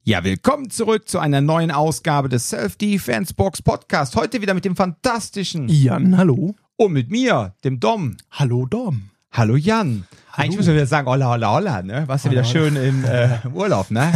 Ja, willkommen zurück zu einer neuen Ausgabe des Self-Defense Box Podcast. Heute wieder mit dem fantastischen Jan, hallo. Und mit mir, dem Dom. Hallo Dom. Hallo Jan. Hallo. Eigentlich müssen wir wieder sagen, holla, holla, holla, ne? Warst ja wieder schön im Urlaub, ne?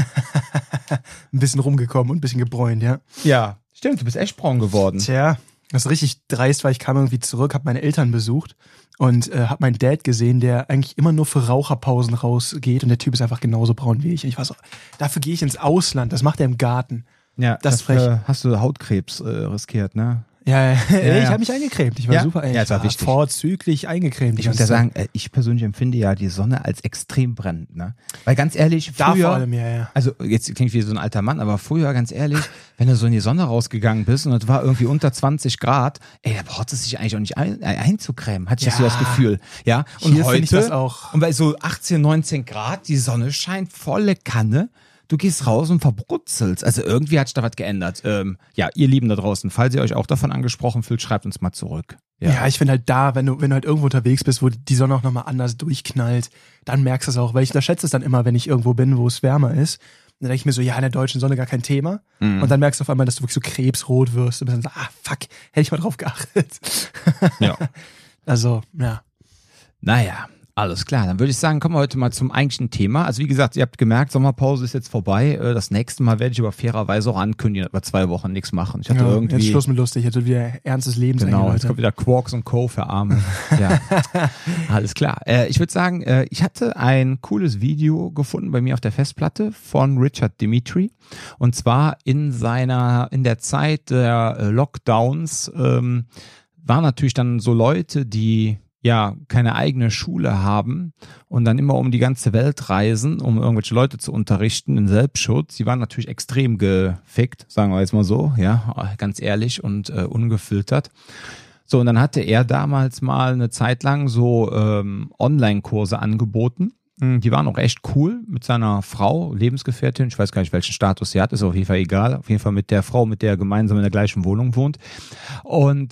Ein bisschen rumgekommen und ein bisschen gebräunt, ja. Ja, stimmt, du bist echt braun geworden. Tja, das ist richtig dreist, weil ich kam irgendwie zurück, habe meine Eltern besucht und habe meinen Dad gesehen, der eigentlich immer nur für Raucherpausen rausgeht und der Typ ist einfach genauso braun wie ich. Und ich war so, dafür gehe ich ins Ausland, das macht er im Garten. Ja, das ist frech. Hast du Hautkrebs riskiert, ne? Ja, ja. Ich habe mich eingecremt. Ich war super. Ja, ich war war wichtig. vorzüglich eingecremt. Ich muss ja sagen, ich persönlich empfinde ja die Sonne als extrem brennend, ne? Weil ganz ehrlich, früher, vor allem, ja. Also jetzt klingt wie so ein alter Mann, aber früher, ganz ehrlich, wenn du so in die Sonne rausgegangen bist und es war irgendwie unter 20 Grad, da braucht es sich eigentlich auch nicht einzucremen, hatte ich so das Gefühl, ja? Und hier heute, ich das auch. Und bei so 18, 19 Grad, die Sonne scheint volle Kanne, du gehst raus und verbrutzelst. Also irgendwie hat sich da was geändert. Ja, ihr Lieben da draußen, falls ihr euch auch davon angesprochen fühlt, schreibt uns mal zurück. Ja, ich finde halt wenn du halt irgendwo unterwegs bist, wo die Sonne auch nochmal anders durchknallt, dann merkst du es auch, weil ich unterschätze es dann immer, wenn ich irgendwo bin, wo es wärmer ist. Dann denke ich mir so, ja, in der deutschen Sonne gar kein Thema. Mhm. Und dann merkst du auf einmal, dass du wirklich so krebsrot wirst und bist dann so, fuck, hätte ich mal drauf geachtet. Ja. Also, ja. Naja. Alles klar, dann würde ich sagen, kommen wir heute mal zum eigentlichen Thema. Also wie gesagt, ihr habt gemerkt, Sommerpause ist jetzt vorbei. Das nächste Mal werde ich aber fairerweise auch ankündigen, dass wir 2 Wochen nichts machen. Ich hatte irgendwie jetzt Schluss mit lustig, jetzt wird wieder ernstes Leben. Genau, jetzt kommt wieder Quarks und Co. für Arme. Ja, alles klar. Ich würde sagen, ich hatte ein cooles Video gefunden bei mir auf der Festplatte von Richard Dimitri. Und zwar in der Zeit der Lockdowns waren natürlich dann so Leute, die keine eigene Schule haben und dann immer um die ganze Welt reisen, um irgendwelche Leute zu unterrichten in Selbstschutz. Die waren natürlich extrem gefickt, sagen wir jetzt mal so, ja, ganz ehrlich und ungefiltert. So, und dann hatte er damals mal eine Zeit lang so Online-Kurse angeboten. Die waren auch echt cool mit seiner Frau, Lebensgefährtin, ich weiß gar nicht, welchen Status sie hat, ist auf jeden Fall egal, auf jeden Fall mit der Frau, mit der er gemeinsam in der gleichen Wohnung wohnt. Und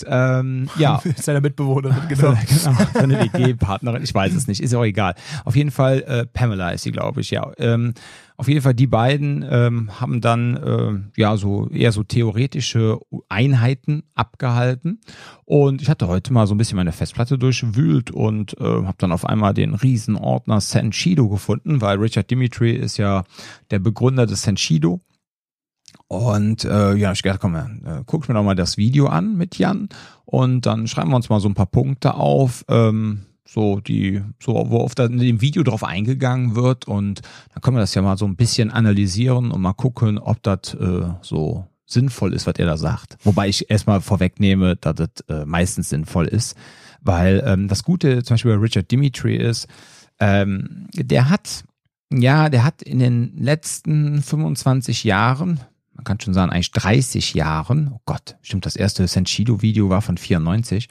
seiner Mitbewohnerin, genau. Seine WG-Partnerin, ich weiß es nicht, ist auch egal. Auf jeden Fall, Pamela ist sie, glaube ich, ja. Auf jeden Fall, die beiden haben dann so eher so theoretische Einheiten abgehalten. Und ich hatte heute mal so ein bisschen meine Festplatte durchwühlt und habe dann auf einmal den Riesenordner Senshido gefunden, weil Richard Dimitri ist ja der Begründer des Senshido. Und ich gedacht, komm, guck mir doch mal das Video an mit Jan und dann schreiben wir uns mal so ein paar Punkte auf, wo oft in dem Video drauf eingegangen wird und dann können wir das ja mal so ein bisschen analysieren und mal gucken, ob das so sinnvoll ist, was er da sagt. Wobei ich erstmal vorwegnehme, dass das meistens sinnvoll ist, weil das Gute zum Beispiel bei Richard Dimitri ist, der hat in den letzten 25 Jahren, man kann schon sagen eigentlich 30 Jahren, oh Gott, stimmt, das erste Senshido-Video war von 94,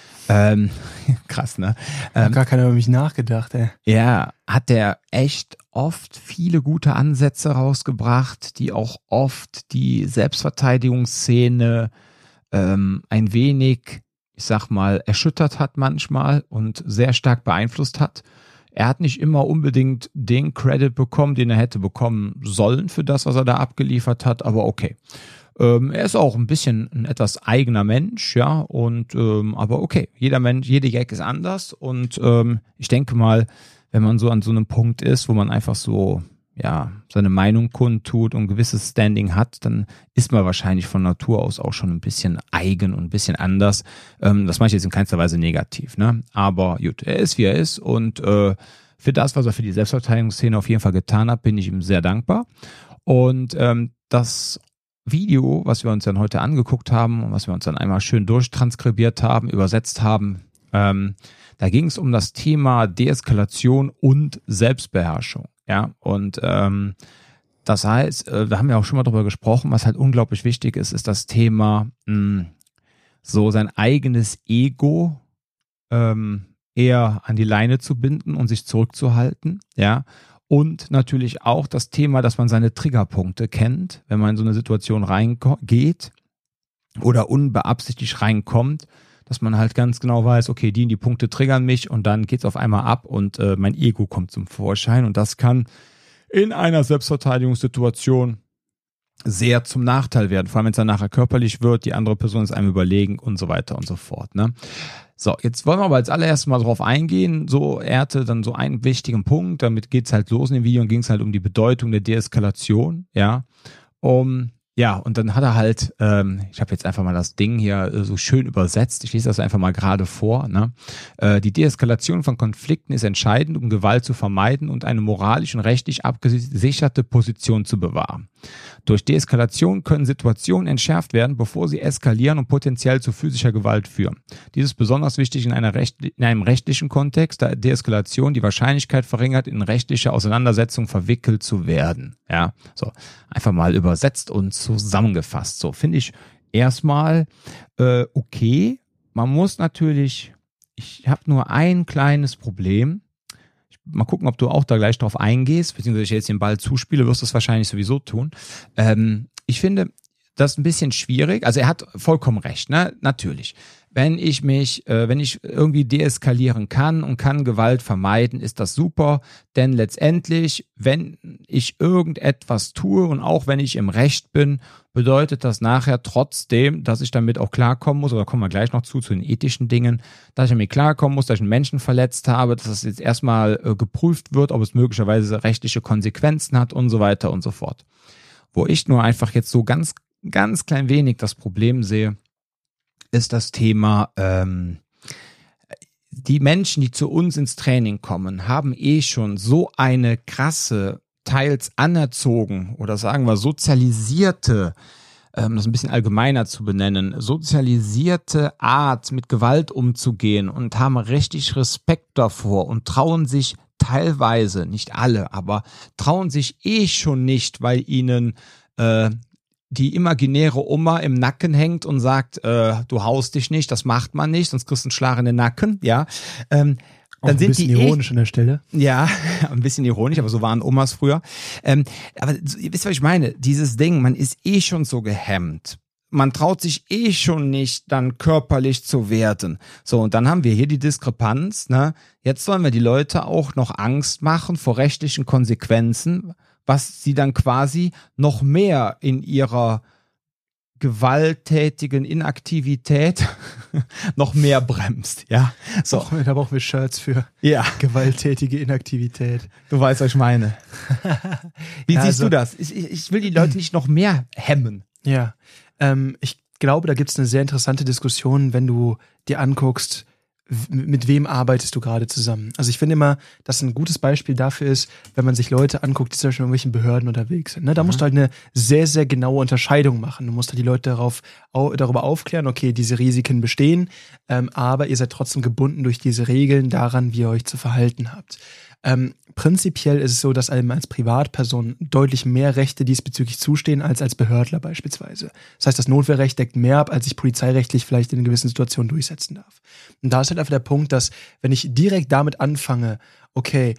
krass, ne? Gar keiner über mich nachgedacht, ey. Ja, hat der echt oft viele gute Ansätze rausgebracht, die auch oft die Selbstverteidigungsszene ein wenig, ich sag mal, erschüttert hat manchmal und sehr stark beeinflusst hat. Er hat nicht immer unbedingt den Credit bekommen, den er hätte bekommen sollen für das, was er da abgeliefert hat, aber okay. Er ist auch ein bisschen ein etwas eigener Mensch, ja, und aber okay, jeder Mensch, jede Gag ist anders und ich denke mal, wenn man so an so einem Punkt ist, wo man einfach so, ja, seine Meinung kundtut und ein gewisses Standing hat, dann ist man wahrscheinlich von Natur aus auch schon ein bisschen eigen und ein bisschen anders. Das meine ich jetzt in keinster Weise negativ, ne? Aber gut, er ist, wie er ist und für das, was er für die Selbstverteidigungsszene auf jeden Fall getan hat, bin ich ihm sehr dankbar. Und das Video, was wir uns dann heute angeguckt haben und was wir uns dann einmal schön durchtranskribiert haben, übersetzt haben, da ging es um das Thema Deeskalation und Selbstbeherrschung. Ja, und das heißt, da haben wir auch schon mal drüber gesprochen, was halt unglaublich wichtig ist, ist das Thema so sein eigenes Ego eher an die Leine zu binden und sich zurückzuhalten, ja. Und natürlich auch das Thema, dass man seine Triggerpunkte kennt, wenn man in so eine Situation reingeht oder unbeabsichtigt reinkommt, dass man halt ganz genau weiß, okay, die Punkte triggern mich und dann geht's auf einmal ab und mein Ego kommt zum Vorschein und das kann in einer Selbstverteidigungssituation sehr zum Nachteil werden, vor allem wenn es dann nachher körperlich wird, die andere Person ist einem überlegen und so weiter und so fort. Ne? So, jetzt wollen wir aber als allererstes mal drauf eingehen, so er hatte dann so einen wichtigen Punkt, damit geht's halt los in dem Video und ging es halt um die Bedeutung der Deeskalation, ja, ja, und dann hat er halt, ich habe jetzt einfach mal das Ding hier so schön übersetzt, ich lese das einfach mal gerade vor, ne? Die Deeskalation von Konflikten ist entscheidend, um Gewalt zu vermeiden und eine moralisch und rechtlich abgesicherte Position zu bewahren. Durch Deeskalation können Situationen entschärft werden, bevor sie eskalieren und potenziell zu physischer Gewalt führen. Dies ist besonders wichtig in einem rechtlichen Kontext, da Deeskalation die Wahrscheinlichkeit verringert, in rechtliche Auseinandersetzungen verwickelt zu werden. Ja, so einfach mal übersetzt und zusammengefasst. So finde ich erstmal okay. Man muss natürlich, ich habe nur ein kleines Problem. Mal gucken, ob du auch da gleich drauf eingehst, beziehungsweise ich jetzt den Ball zuspiele, wirst du es wahrscheinlich sowieso tun. Ich finde das ein bisschen schwierig. Also er hat vollkommen recht, ne? Natürlich. Wenn ich irgendwie deeskalieren kann und kann Gewalt vermeiden, ist das super, denn letztendlich, wenn ich irgendetwas tue und auch wenn ich im Recht bin, bedeutet das nachher trotzdem, dass ich damit auch klarkommen muss, oder kommen wir gleich noch zu den ethischen Dingen, dass ich damit klarkommen muss, dass ich einen Menschen verletzt habe, dass das jetzt erstmal geprüft wird, ob es möglicherweise rechtliche Konsequenzen hat und so weiter und so fort. Wo ich nur einfach jetzt so ganz klein wenig das Problem sehe, ist das Thema, die Menschen, die zu uns ins Training kommen, haben schon so eine krasse, teils anerzogen oder sagen wir sozialisierte, das ein bisschen allgemeiner zu benennen, sozialisierte Art mit Gewalt umzugehen und haben richtig Respekt davor und trauen sich teilweise, nicht alle, aber trauen sich schon nicht, weil ihnen die imaginäre Oma im Nacken hängt und sagt, du haust dich nicht, das macht man nicht, sonst kriegst du einen Schlag in den Nacken, ja. Dann auch sind ein bisschen ironisch an der Stelle. Ja, ein bisschen ironisch, aber so waren Omas früher. Aber ihr wisst, was ich meine, dieses Ding, man ist schon so gehemmt. Man traut sich schon nicht, dann körperlich zu werden. So, und dann haben wir hier die Diskrepanz, ne? Jetzt sollen wir die Leute auch noch Angst machen vor rechtlichen Konsequenzen, was sie dann quasi noch mehr in ihrer gewalttätigen Inaktivität noch mehr bremst, ja. So. Da brauchen wir Shirts für gewalttätige Inaktivität. Du weißt, was ich meine. Wie siehst du das? Ich will die Leute nicht noch mehr hemmen. Ja, ich glaube, da gibt es eine sehr interessante Diskussion, wenn du dir anguckst, mit wem arbeitest du gerade zusammen? Also ich finde immer, dass ein gutes Beispiel dafür ist, wenn man sich Leute anguckt, die zum Beispiel in irgendwelchen Behörden unterwegs sind. Ne? Da musst du halt eine sehr, sehr genaue Unterscheidung machen. Du musst halt die Leute darüber aufklären, okay, diese Risiken bestehen, aber ihr seid trotzdem gebunden durch diese Regeln daran, wie ihr euch zu verhalten habt. Prinzipiell ist es so, dass einem als Privatperson deutlich mehr Rechte diesbezüglich zustehen als Behördler beispielsweise. Das heißt, das Notwehrrecht deckt mehr ab, als ich polizeirechtlich vielleicht in gewissen Situationen durchsetzen darf. Und da ist halt einfach der Punkt, dass wenn ich direkt damit anfange, okay,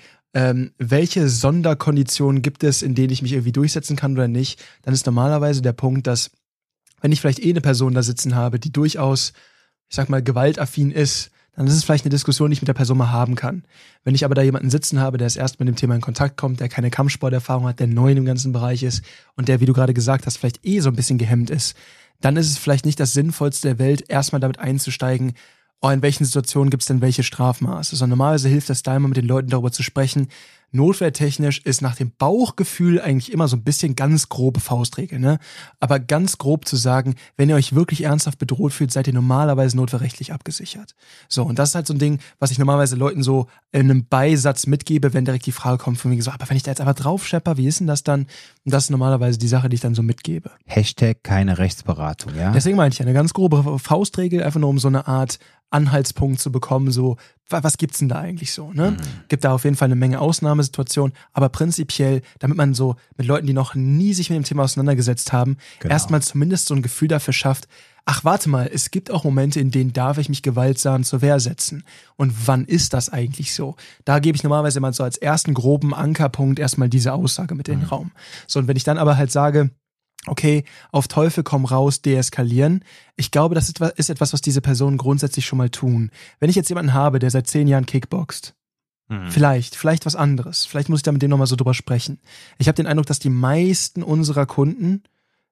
welche Sonderkonditionen gibt es, in denen ich mich irgendwie durchsetzen kann oder nicht, dann ist normalerweise der Punkt, dass wenn ich vielleicht eine Person da sitzen habe, die durchaus, ich sag mal, gewaltaffin ist, dann ist es vielleicht eine Diskussion, die ich mit der Person mal haben kann. Wenn ich aber da jemanden sitzen habe, der erst erst mit dem Thema in Kontakt kommt, der keine Kampfsporterfahrung hat, der neu in dem ganzen Bereich ist und der, wie du gerade gesagt hast, vielleicht so ein bisschen gehemmt ist, dann ist es vielleicht nicht das Sinnvollste der Welt, erstmal damit einzusteigen, in welchen Situationen gibt es denn welche Strafmaße. Sondern normalerweise hilft es da immer, mit den Leuten darüber zu sprechen. Notwehrtechnisch ist nach dem Bauchgefühl eigentlich immer so ein bisschen ganz grobe Faustregel, ne? Aber ganz grob zu sagen, wenn ihr euch wirklich ernsthaft bedroht fühlt, seid ihr normalerweise notwehrrechtlich abgesichert. So, und das ist halt so ein Ding, was ich normalerweise Leuten so in einem Beisatz mitgebe, wenn direkt die Frage kommt von mir so, aber wenn ich da jetzt einfach drauf schepper, wie ist denn das dann? Und das ist normalerweise die Sache, die ich dann so mitgebe. Hashtag keine Rechtsberatung, ja? Deswegen meine ich eine ganz grobe Faustregel, einfach nur um so eine Art Anhaltspunkt zu bekommen, so, was gibt's denn da eigentlich so, ne? Gibt da auf jeden Fall eine Menge Ausnahmesituationen, aber prinzipiell, damit man so mit Leuten, die noch nie sich mit dem Thema auseinandergesetzt haben, erstmal zumindest so ein Gefühl dafür schafft, ach, warte mal, es gibt auch Momente, in denen darf ich mich gewaltsam zur Wehr setzen. Und wann ist das eigentlich so? Da gebe ich normalerweise immer so als ersten groben Ankerpunkt erstmal diese Aussage mit in den Raum. So, und wenn ich dann aber halt sage, okay, auf Teufel komm raus, deeskalieren. Ich glaube, das ist etwas, was diese Personen grundsätzlich schon mal tun. Wenn ich jetzt jemanden habe, der seit 10 Jahren kickboxt, vielleicht was anderes. Vielleicht muss ich da mit dem nochmal so drüber sprechen. Ich habe den Eindruck, dass die meisten unserer Kunden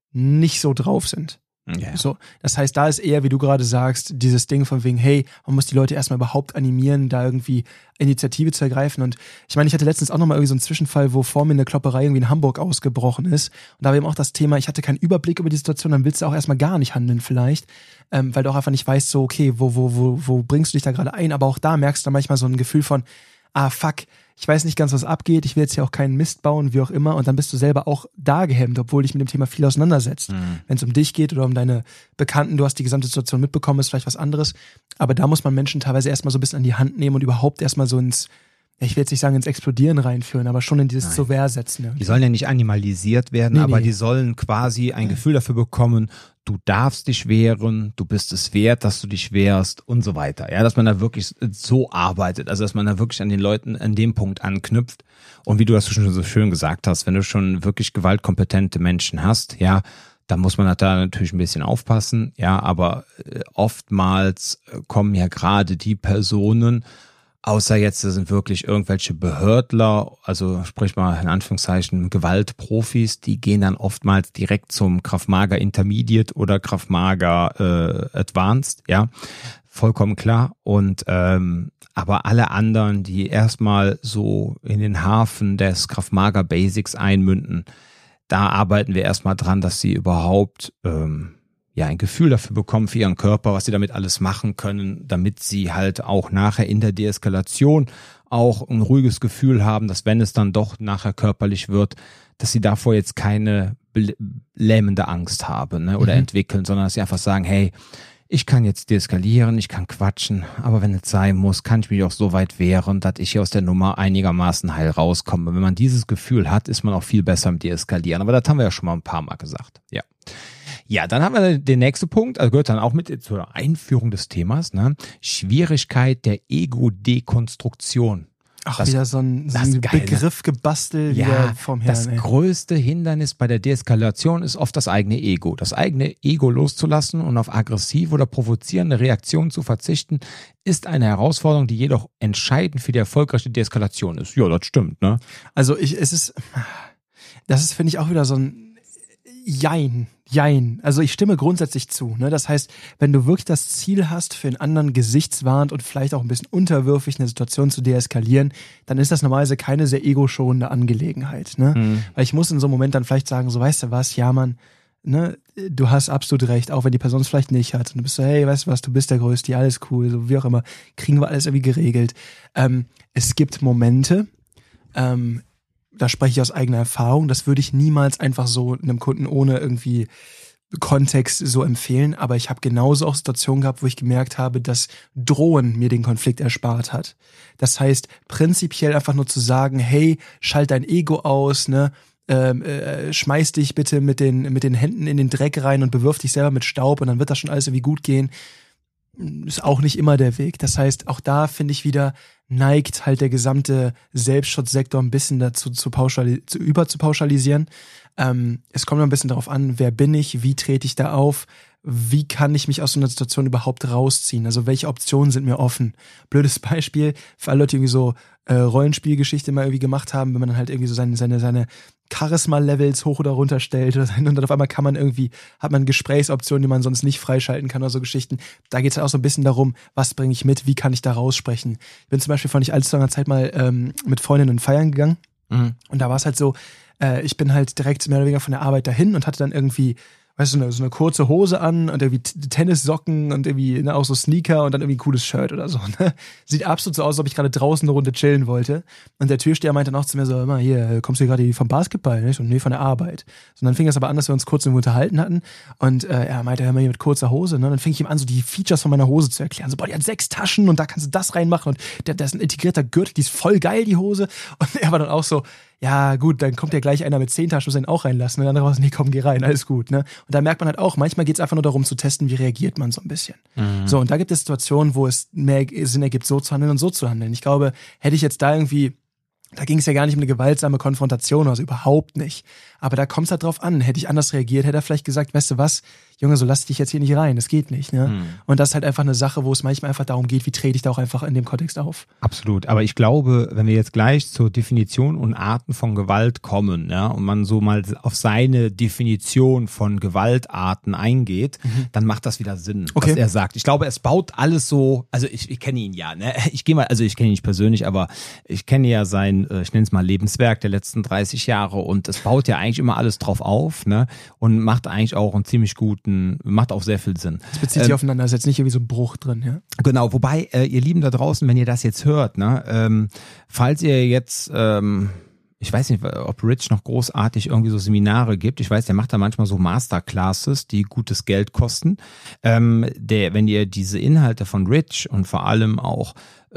nicht so drauf sind. Ja. So, das heißt, da ist eher, wie du gerade sagst, dieses Ding von wegen, hey, man muss die Leute erstmal überhaupt animieren, da irgendwie Initiative zu ergreifen. Und ich meine, ich hatte letztens auch nochmal irgendwie so einen Zwischenfall, wo vor mir eine Klopperei irgendwie in Hamburg ausgebrochen ist. Und da war eben auch das Thema, ich hatte keinen Überblick über die Situation, dann willst du auch erstmal gar nicht handeln vielleicht, weil du auch einfach nicht weißt, so, okay, wo bringst du dich da gerade ein? Aber auch da merkst du dann manchmal so ein Gefühl von, fuck, ich weiß nicht ganz, was abgeht, ich will jetzt hier auch keinen Mist bauen, wie auch immer, und dann bist du selber auch da gehemmt, obwohl dich mit dem Thema viel auseinandersetzt. Wenn es um dich geht oder um deine Bekannten, du hast die gesamte Situation mitbekommen, ist vielleicht was anderes, aber da muss man Menschen teilweise erstmal so ein bisschen an die Hand nehmen und überhaupt erstmal so ich will jetzt nicht sagen ins Explodieren reinführen, aber schon in dieses zur Wehr setzen. Irgendwie. Die sollen ja nicht animalisiert werden, aber die sollen quasi ein Gefühl dafür bekommen, du darfst dich wehren, du bist es wert, dass du dich wehrst und so weiter. Ja, dass man da wirklich so arbeitet, also dass man da wirklich an den Leuten an dem Punkt anknüpft. Und wie du das schon so schön gesagt hast, wenn du schon wirklich gewaltkompetente Menschen hast, ja, dann muss man da natürlich ein bisschen aufpassen, ja, aber oftmals kommen ja gerade die Personen, außer jetzt, das sind wirklich irgendwelche Behördler, also sprich mal in Anführungszeichen Gewaltprofis, die gehen dann oftmals direkt zum Krav Maga Intermediate oder Krav Maga Advanced, ja, vollkommen klar. Und aber alle anderen, die erstmal so in den Hafen des Krav Maga Basics einmünden, da arbeiten wir erstmal dran, dass sie überhaupt ein Gefühl dafür bekommen für ihren Körper, was sie damit alles machen können, damit sie halt auch nachher in der Deeskalation auch ein ruhiges Gefühl haben, dass wenn es dann doch nachher körperlich wird, dass sie davor jetzt keine lähmende Angst haben, ne, oder entwickeln, sondern dass sie einfach sagen, hey, ich kann jetzt deeskalieren, ich kann quatschen, aber wenn es sein muss, kann ich mich auch so weit wehren, dass ich hier aus der Nummer einigermaßen heil rauskomme. Wenn man dieses Gefühl hat, ist man auch viel besser im Deeskalieren. Aber das haben wir ja schon mal ein paar Mal gesagt. Ja. Ja, dann haben wir den nächsten Punkt, also gehört dann auch mit zur Einführung des Themas, ne? Schwierigkeit der Ego-Dekonstruktion. Ach, wieder so ein Begriff gebastelt wieder vom Herrn. Das größte Hindernis bei der Deeskalation ist oft das eigene Ego. Das eigene Ego loszulassen und auf aggressive oder provozierende Reaktionen zu verzichten, ist eine Herausforderung, die jedoch entscheidend für die erfolgreiche Deeskalation ist. Ja, das stimmt, ne? Also das ist, finde ich, auch wieder so ein Jein. Also ich stimme grundsätzlich zu. Ne? Das heißt, wenn du wirklich das Ziel hast, für einen anderen gesichtswahrend und vielleicht auch ein bisschen unterwürfig eine Situation zu deeskalieren, dann ist das normalerweise keine sehr ego-schonende Angelegenheit. Ne? Weil ich muss in so einem Moment dann vielleicht sagen, so, weißt du was, ja Mann, ne, du hast absolut recht, auch wenn die Person es vielleicht nicht hat. Und du bist so, hey, weißt du was, du bist der Größte, alles cool, so wie auch immer, kriegen wir alles irgendwie geregelt. Es gibt Momente, da spreche ich aus eigener Erfahrung, das würde ich niemals einfach so einem Kunden ohne irgendwie Kontext so empfehlen, aber ich habe genauso auch Situationen gehabt, wo ich gemerkt habe, dass Drohen mir den Konflikt erspart hat. Das heißt, prinzipiell einfach nur zu sagen, hey, schalt dein Ego aus, ne, schmeiß dich bitte mit den Händen in den Dreck rein und bewirf dich selber mit Staub und dann wird das schon alles irgendwie gut gehen, ist auch nicht immer der Weg. Das heißt, auch da finde ich wieder, neigt halt der gesamte Selbstschutzsektor ein bisschen dazu zu pauschalisieren. Es kommt ein bisschen darauf an, wer bin ich, wie trete ich da auf, wie kann ich mich aus so einer Situation überhaupt rausziehen, also welche Optionen sind mir offen. Blödes Beispiel, für alle Leute, die irgendwie so Rollenspielgeschichte mal irgendwie gemacht haben, wenn man dann halt irgendwie so seine Charisma-Levels hoch oder runter stellt und dann auf einmal hat man Gesprächsoptionen, die man sonst nicht freischalten kann oder so Geschichten. Da geht es halt auch so ein bisschen darum, was bringe ich mit, wie kann ich da raussprechen. Ich bin zum Beispiel vor nicht allzu langer Zeit mal mit Freundinnen feiern gegangen und da war es halt so, ich bin halt direkt mehr oder weniger von der Arbeit dahin und hatte dann irgendwie, weißt du, so eine kurze Hose an und irgendwie Tennissocken und irgendwie auch so Sneaker und dann irgendwie ein cooles Shirt oder so. Ne? Sieht absolut so aus, als ob ich gerade draußen eine Runde chillen wollte. Und der Türsteher meinte dann auch zu mir so, immer hier, kommst du gerade vom Basketball? Nicht? Und nee, von der Arbeit. Und dann fing es aber an, dass wir uns kurz unterhalten hatten. Und er meinte, hör mal hier mit kurzer Hose. Ne? Und dann fing ich ihm an, so die Features von meiner Hose zu erklären. So, boah, die hat 6 Taschen und da kannst du das reinmachen. Und da ist ein integrierter Gürtel, die ist voll geil, die Hose. Und er war dann auch so, ja gut, dann kommt ja gleich einer mit 10 Taschen, muss den auch reinlassen. Und der andere war so, nee, komm, geh rein, alles gut. Ne? Und da merkt man halt auch, manchmal geht es einfach nur darum zu testen, wie reagiert man so ein bisschen. So, und da gibt es Situationen, wo es mehr Sinn ergibt, so zu handeln und so zu handeln. Ich glaube, hätte ich jetzt da irgendwie, da ging es ja gar nicht um eine gewaltsame Konfrontation, also überhaupt nicht. Aber da kommt es halt drauf an. Hätte ich anders reagiert, hätte er vielleicht gesagt, weißt du was, Junge, so lass dich jetzt hier nicht rein, das geht nicht. Ne? Und das ist halt einfach eine Sache, wo es manchmal einfach darum geht, wie trete ich da auch einfach in dem Kontext auf. Absolut, aber ich glaube, wenn wir jetzt gleich zur Definition und Arten von Gewalt kommen, ja, und man so mal auf seine Definition von Gewaltarten eingeht, dann macht das wieder Sinn, was er sagt. Ich glaube, es baut alles so, also ich kenne ihn ja, ne? Ich kenne ihn nicht persönlich, aber ich kenne ja sein, ich nenne es mal Lebenswerk der letzten 30 Jahre und es baut ja eigentlich immer alles drauf auf, ne? Und macht eigentlich auch einen ziemlich guten, macht auch sehr viel Sinn. Es bezieht sich aufeinander, ist jetzt nicht irgendwie so ein Bruch drin, ja? Genau, wobei, ihr Lieben da draußen, wenn ihr das jetzt hört, ne, falls ihr jetzt, ich weiß nicht, ob Rich noch großartig irgendwie so Seminare gibt. Ich weiß, der macht da manchmal so Masterclasses, die gutes Geld kosten. Wenn ihr diese Inhalte von Rich und vor allem auch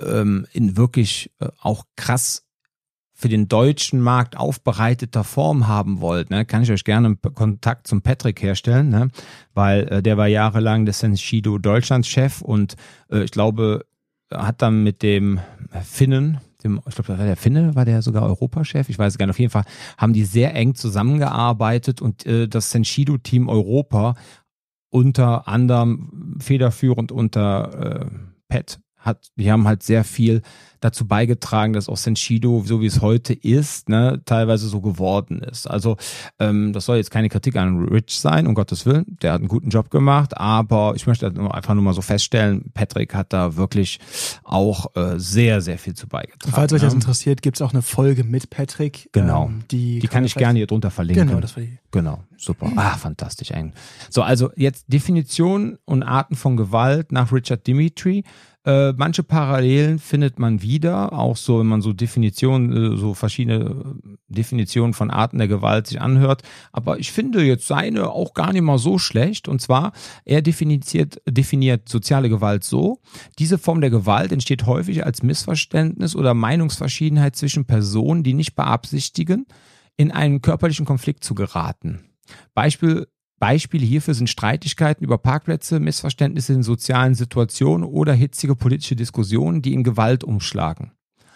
in wirklich auch krass für den deutschen Markt aufbereiteter Form haben wollt, ne, kann ich euch gerne einen Kontakt zum Patrick herstellen, ne, weil der war jahrelang der Senshido Deutschlandschef und ich glaube, hat dann mit dem Finnen, ich glaube, der Finne war der sogar Europachef, ich weiß gar nicht, auf jeden Fall haben die sehr eng zusammengearbeitet und das Senshido-Team Europa unter anderem federführend unter Pat die haben halt sehr viel dazu beigetragen, dass auch Senshido, so wie es heute ist, ne, teilweise so geworden ist. Also das soll jetzt keine Kritik an Rich sein, um Gottes Willen, der hat einen guten Job gemacht, aber ich möchte einfach nur mal so feststellen, Patrick hat da wirklich auch sehr, sehr viel zu beigetragen. Falls euch das interessiert, gibt es auch eine Folge mit Patrick. Genau, die kann ich gerne hier drunter verlinken. Genau, das war die. Genau, super. Fantastisch eigentlich. So, also jetzt Definition und Arten von Gewalt nach Richard Dimitri. Manche Parallelen findet man wieder, auch so, wenn man so Definitionen, so verschiedene Definitionen von Arten der Gewalt sich anhört. Aber ich finde jetzt seine auch gar nicht mal so schlecht. Und zwar, er definiert soziale Gewalt so: Diese Form der Gewalt entsteht häufig als Missverständnis oder Meinungsverschiedenheit zwischen Personen, die nicht beabsichtigen, in einen körperlichen Konflikt zu geraten. Beispiele hierfür sind Streitigkeiten über Parkplätze, Missverständnisse in sozialen Situationen oder hitzige politische Diskussionen, die in Gewalt umschlagen.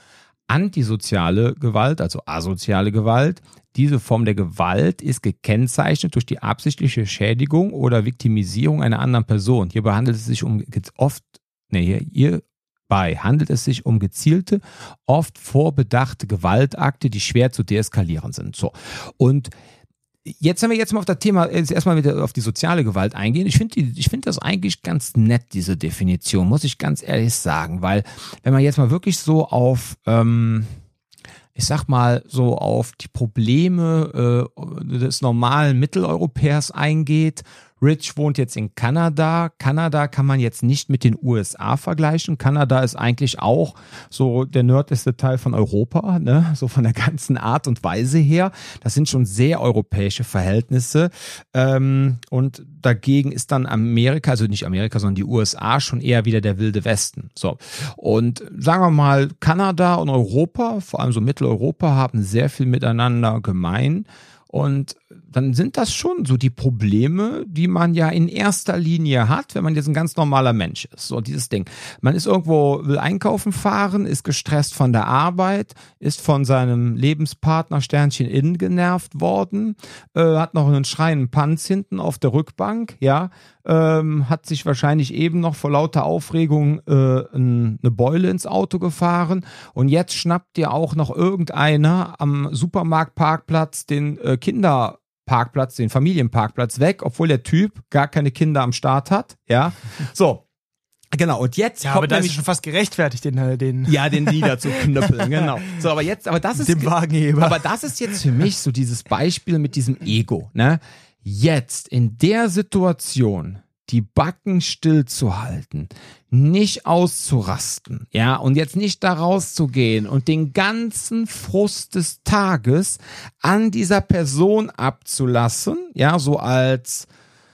Antisoziale Gewalt, also asoziale Gewalt, diese Form der Gewalt ist gekennzeichnet durch die absichtliche Schädigung oder Viktimisierung einer anderen Person. Hierbei handelt es sich um gezielte, oft vorbedachte Gewaltakte, die schwer zu deeskalieren sind. So. Und jetzt, wenn wir jetzt mal auf das Thema, erstmal wieder auf die soziale Gewalt eingehen, ich finde das eigentlich ganz nett, diese Definition, muss ich ganz ehrlich sagen, weil wenn man jetzt mal wirklich so auf, ich sag mal, so auf die Probleme des normalen Mitteleuropäers eingeht. Rich wohnt jetzt in Kanada. Kanada kann man jetzt nicht mit den USA vergleichen. Kanada ist eigentlich auch so der nördlichste Teil von Europa, ne? So von der ganzen Art und Weise her. Das sind schon sehr europäische Verhältnisse. Und dagegen ist dann Amerika, also nicht Amerika, sondern die USA schon eher wieder der wilde Westen. So. Und sagen wir mal, Kanada und Europa, vor allem so Mitteleuropa, haben sehr viel miteinander gemein. Und dann sind das schon so die Probleme, die man ja in erster Linie hat, wenn man jetzt ein ganz normaler Mensch ist. So dieses Ding. Man ist irgendwo, will einkaufen fahren, ist gestresst von der Arbeit, ist von seinem Lebenspartner Sternchen innen genervt worden, hat noch einen schreienden Panz hinten auf der Rückbank, ja, hat sich wahrscheinlich eben noch vor lauter Aufregung eine Beule ins Auto gefahren und jetzt schnappt dir auch noch irgendeiner am Supermarktparkplatz den Kinderparkplatz, den Familienparkplatz weg, obwohl der Typ gar keine Kinder am Start hat, ja, so. Genau, und jetzt ja, kommt aber da ist schon fast gerechtfertigt, den niederzuknüppeln, genau. So, aber das ist dem Wagenheber. Aber das ist jetzt für mich so dieses Beispiel mit diesem Ego, ne? Jetzt in der Situation die Backen stillzuhalten, nicht auszurasten, ja, und jetzt nicht da rauszugehen und den ganzen Frust des Tages an dieser Person abzulassen, ja, so als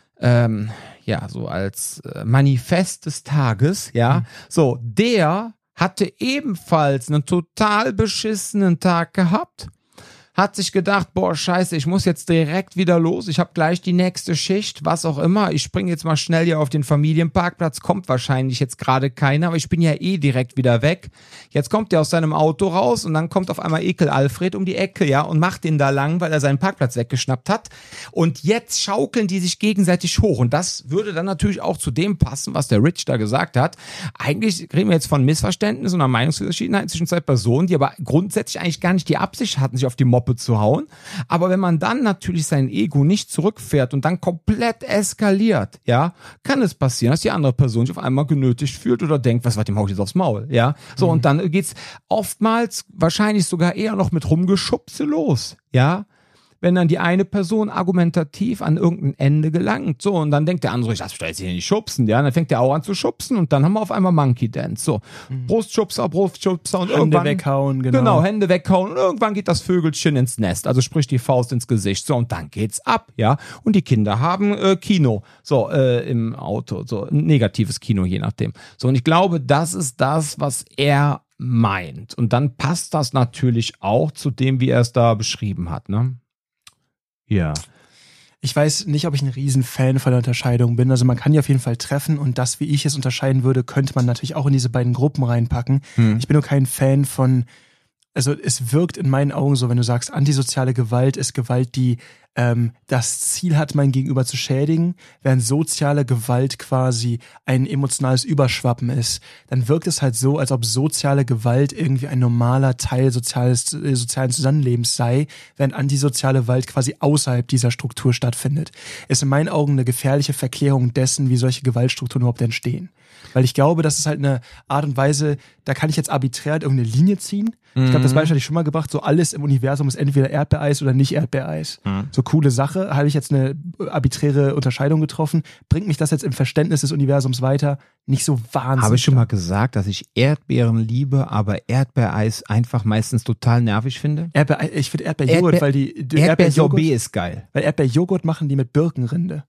Manifest des Tages, ja, so, der hatte ebenfalls einen total beschissenen Tag gehabt, hat sich gedacht, boah, scheiße, ich muss jetzt direkt wieder los, ich habe gleich die nächste Schicht, was auch immer, ich springe jetzt mal schnell hier auf den Familienparkplatz, kommt wahrscheinlich jetzt gerade keiner, aber ich bin ja eh direkt wieder weg. Jetzt kommt der aus seinem Auto raus und dann kommt auf einmal Ekel Alfred um die Ecke, ja, und macht den da lang, weil er seinen Parkplatz weggeschnappt hat. Und jetzt schaukeln die sich gegenseitig hoch. Und das würde dann natürlich auch zu dem passen, was der Rich da gesagt hat. Eigentlich reden wir jetzt von Missverständnissen und einer Meinungsverschiedenheit zwischen zwei Personen, die aber grundsätzlich eigentlich gar nicht die Absicht hatten, sich auf die Moppe zu hauen. Aber wenn man dann natürlich sein Ego nicht zurückfährt und dann komplett eskaliert, ja, kann es passieren, dass die andere Person sich auf einmal genötigt fühlt oder denkt, was war dem hau ich jetzt aufs Maul, ja. So, und dann geht's oftmals wahrscheinlich sogar eher noch mit Rumgeschubse los, ja. Wenn dann die eine Person argumentativ an irgendein Ende gelangt, so, und dann denkt der andere, ich lass mich da jetzt hier nicht schubsen, ja, und dann fängt der auch an zu schubsen und dann haben wir auf einmal Monkey Dance, so, Brustschubser und Hände irgendwann weghauen, genau, Hände weghauen und irgendwann geht das Vögelchen ins Nest, also sprich die Faust ins Gesicht, so, und dann geht's ab, ja, und die Kinder haben Kino, so, im Auto, so, ein negatives Kino, je nachdem, so, und ich glaube, das ist das, was er meint, und dann passt das natürlich auch zu dem, wie er es da beschrieben hat, ne? Ja. Ich weiß nicht, ob ich ein Riesenfan von der Unterscheidung bin. Also man kann die auf jeden Fall treffen und das, wie ich es unterscheiden würde, könnte man natürlich auch in diese beiden Gruppen reinpacken. Ich bin nur kein Fan von, also es wirkt in meinen Augen so, wenn du sagst, antisoziale Gewalt ist Gewalt, die das Ziel hat, mein Gegenüber zu schädigen, während soziale Gewalt quasi ein emotionales Überschwappen ist, dann wirkt es halt so, als ob soziale Gewalt irgendwie ein normaler Teil sozialen Zusammenlebens sei, während antisoziale Gewalt quasi außerhalb dieser Struktur stattfindet. Ist in meinen Augen eine gefährliche Verklärung dessen, wie solche Gewaltstrukturen überhaupt entstehen. Weil ich glaube, das ist halt eine Art und Weise, da kann ich jetzt arbiträr irgendeine Linie ziehen. Ich glaube, das Beispiel hatte ich schon mal gebracht, so alles im Universum ist entweder Erdbeereis oder nicht Erdbeereis. So coole Sache, habe ich jetzt eine arbiträre Unterscheidung getroffen. Bringt mich das jetzt im Verständnis des Universums weiter? Nicht so wahnsinnig. Habe ich schon mal gesagt, dass ich Erdbeeren liebe, aber Erdbeereis einfach meistens total nervig finde? Ich finde Erdbeerjoghurt, weil die Erdbeersorbet ist geil. Weil Erdbeerjoghurt machen die mit Birkenrinde.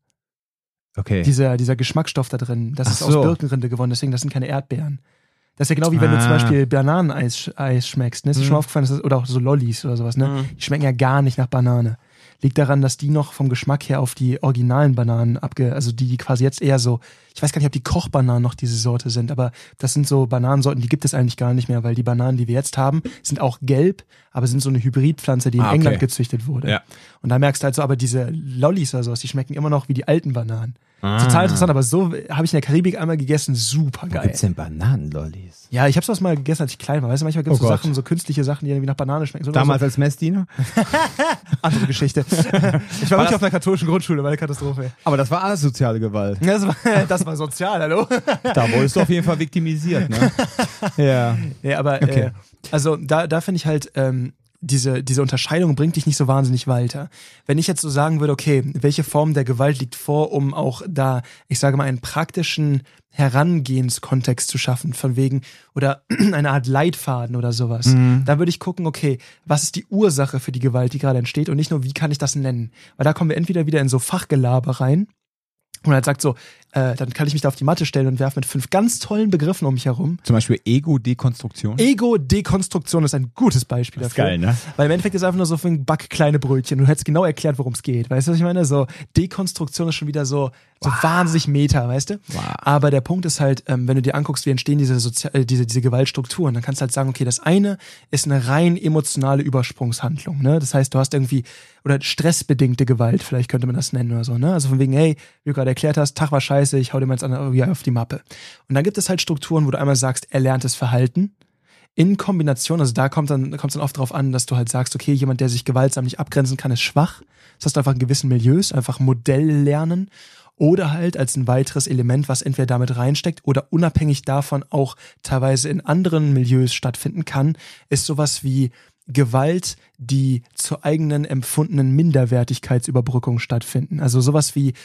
Okay. Dieser Geschmacksstoff da drin, das ist aus Birkenrinde gewonnen, deswegen das sind keine Erdbeeren. Das ist ja genau wie wenn du zum Beispiel Bananeneis schmeckst, ne? Ist dir schon mal aufgefallen, oder auch so Lollis oder sowas, ne? Die schmecken ja gar nicht nach Banane. Liegt daran, dass die noch vom Geschmack her auf die originalen Bananen also die quasi jetzt eher so, ich weiß gar nicht, ob die Kochbananen noch diese Sorte sind, aber das sind so Bananensorten, die gibt es eigentlich gar nicht mehr, weil die Bananen, die wir jetzt haben, sind auch gelb, aber sind so eine Hybridpflanze, die in England gezüchtet wurde. Ja. Und da merkst du halt so, aber diese Lollis oder sowas, die schmecken immer noch wie die alten Bananen. Total interessant, aber so habe ich in der Karibik einmal gegessen, super geil. Wo gibt's denn Bananenlollis? Ja, ich habe sowas mal gegessen, als ich klein war. Weißt du, manchmal gibt es so Sachen, so künstliche Sachen, die irgendwie nach Banane schmecken. So damals so. Als Messdiener? Andere Geschichte. Ich war wirklich auf einer katholischen Grundschule, war eine Katastrophe. Aber das war asoziale Gewalt. Das war sozial, hallo? Da wurdest du auf jeden Fall viktimisiert, ne? Ja. Ja, aber okay. Also da finde ich halt, diese Unterscheidung bringt dich nicht so wahnsinnig weiter. Wenn ich jetzt so sagen würde, okay, welche Form der Gewalt liegt vor, um auch da, ich sage mal, einen praktischen Herangehenskontext zu schaffen, von wegen, oder eine Art Leitfaden oder sowas, dann würde ich gucken, okay, was ist die Ursache für die Gewalt, die gerade entsteht und nicht nur, wie kann ich das nennen? Weil da kommen wir entweder wieder in so Fachgelaber rein, und halt sagt so, dann kann ich mich da auf die Matte stellen und werfe mit 5 ganz tollen Begriffen um mich herum. Zum Beispiel Ego-Dekonstruktion. Ego-Dekonstruktion ist ein gutes Beispiel dafür. Das ist geil, ne? Weil im Endeffekt ist es einfach nur so für ein Back kleine Brötchen. Du hättest genau erklärt, worum es geht. Weißt du, was ich meine? So, Dekonstruktion ist schon wieder so wahnsinnig meta, weißt du? Wow. Aber der Punkt ist halt, wenn du dir anguckst, wie entstehen diese Gewaltstrukturen, dann kannst du halt sagen, okay, das eine ist eine rein emotionale Übersprungshandlung, ne? Das heißt, du hast irgendwie, oder stressbedingte Gewalt, vielleicht könnte man das nennen oder so, ne? Also von wegen, hey, wie du gerade erklärt hast, Tag war scheiße, ich hau dir mal jetzt auf die Mappe. Und dann gibt es halt Strukturen, wo du einmal sagst, erlerntes Verhalten. In Kombination, also da kommt dann oft drauf an, dass du halt sagst, okay, jemand, der sich gewaltsam nicht abgrenzen kann, ist schwach. Das heißt einfach in gewissen Milieus, einfach Modell lernen. Oder halt als ein weiteres Element, was entweder damit reinsteckt oder unabhängig davon auch teilweise in anderen Milieus stattfinden kann, ist sowas wie Gewalt, die zur eigenen empfundenen Minderwertigkeitsüberbrückung stattfinden. Also sowas wie,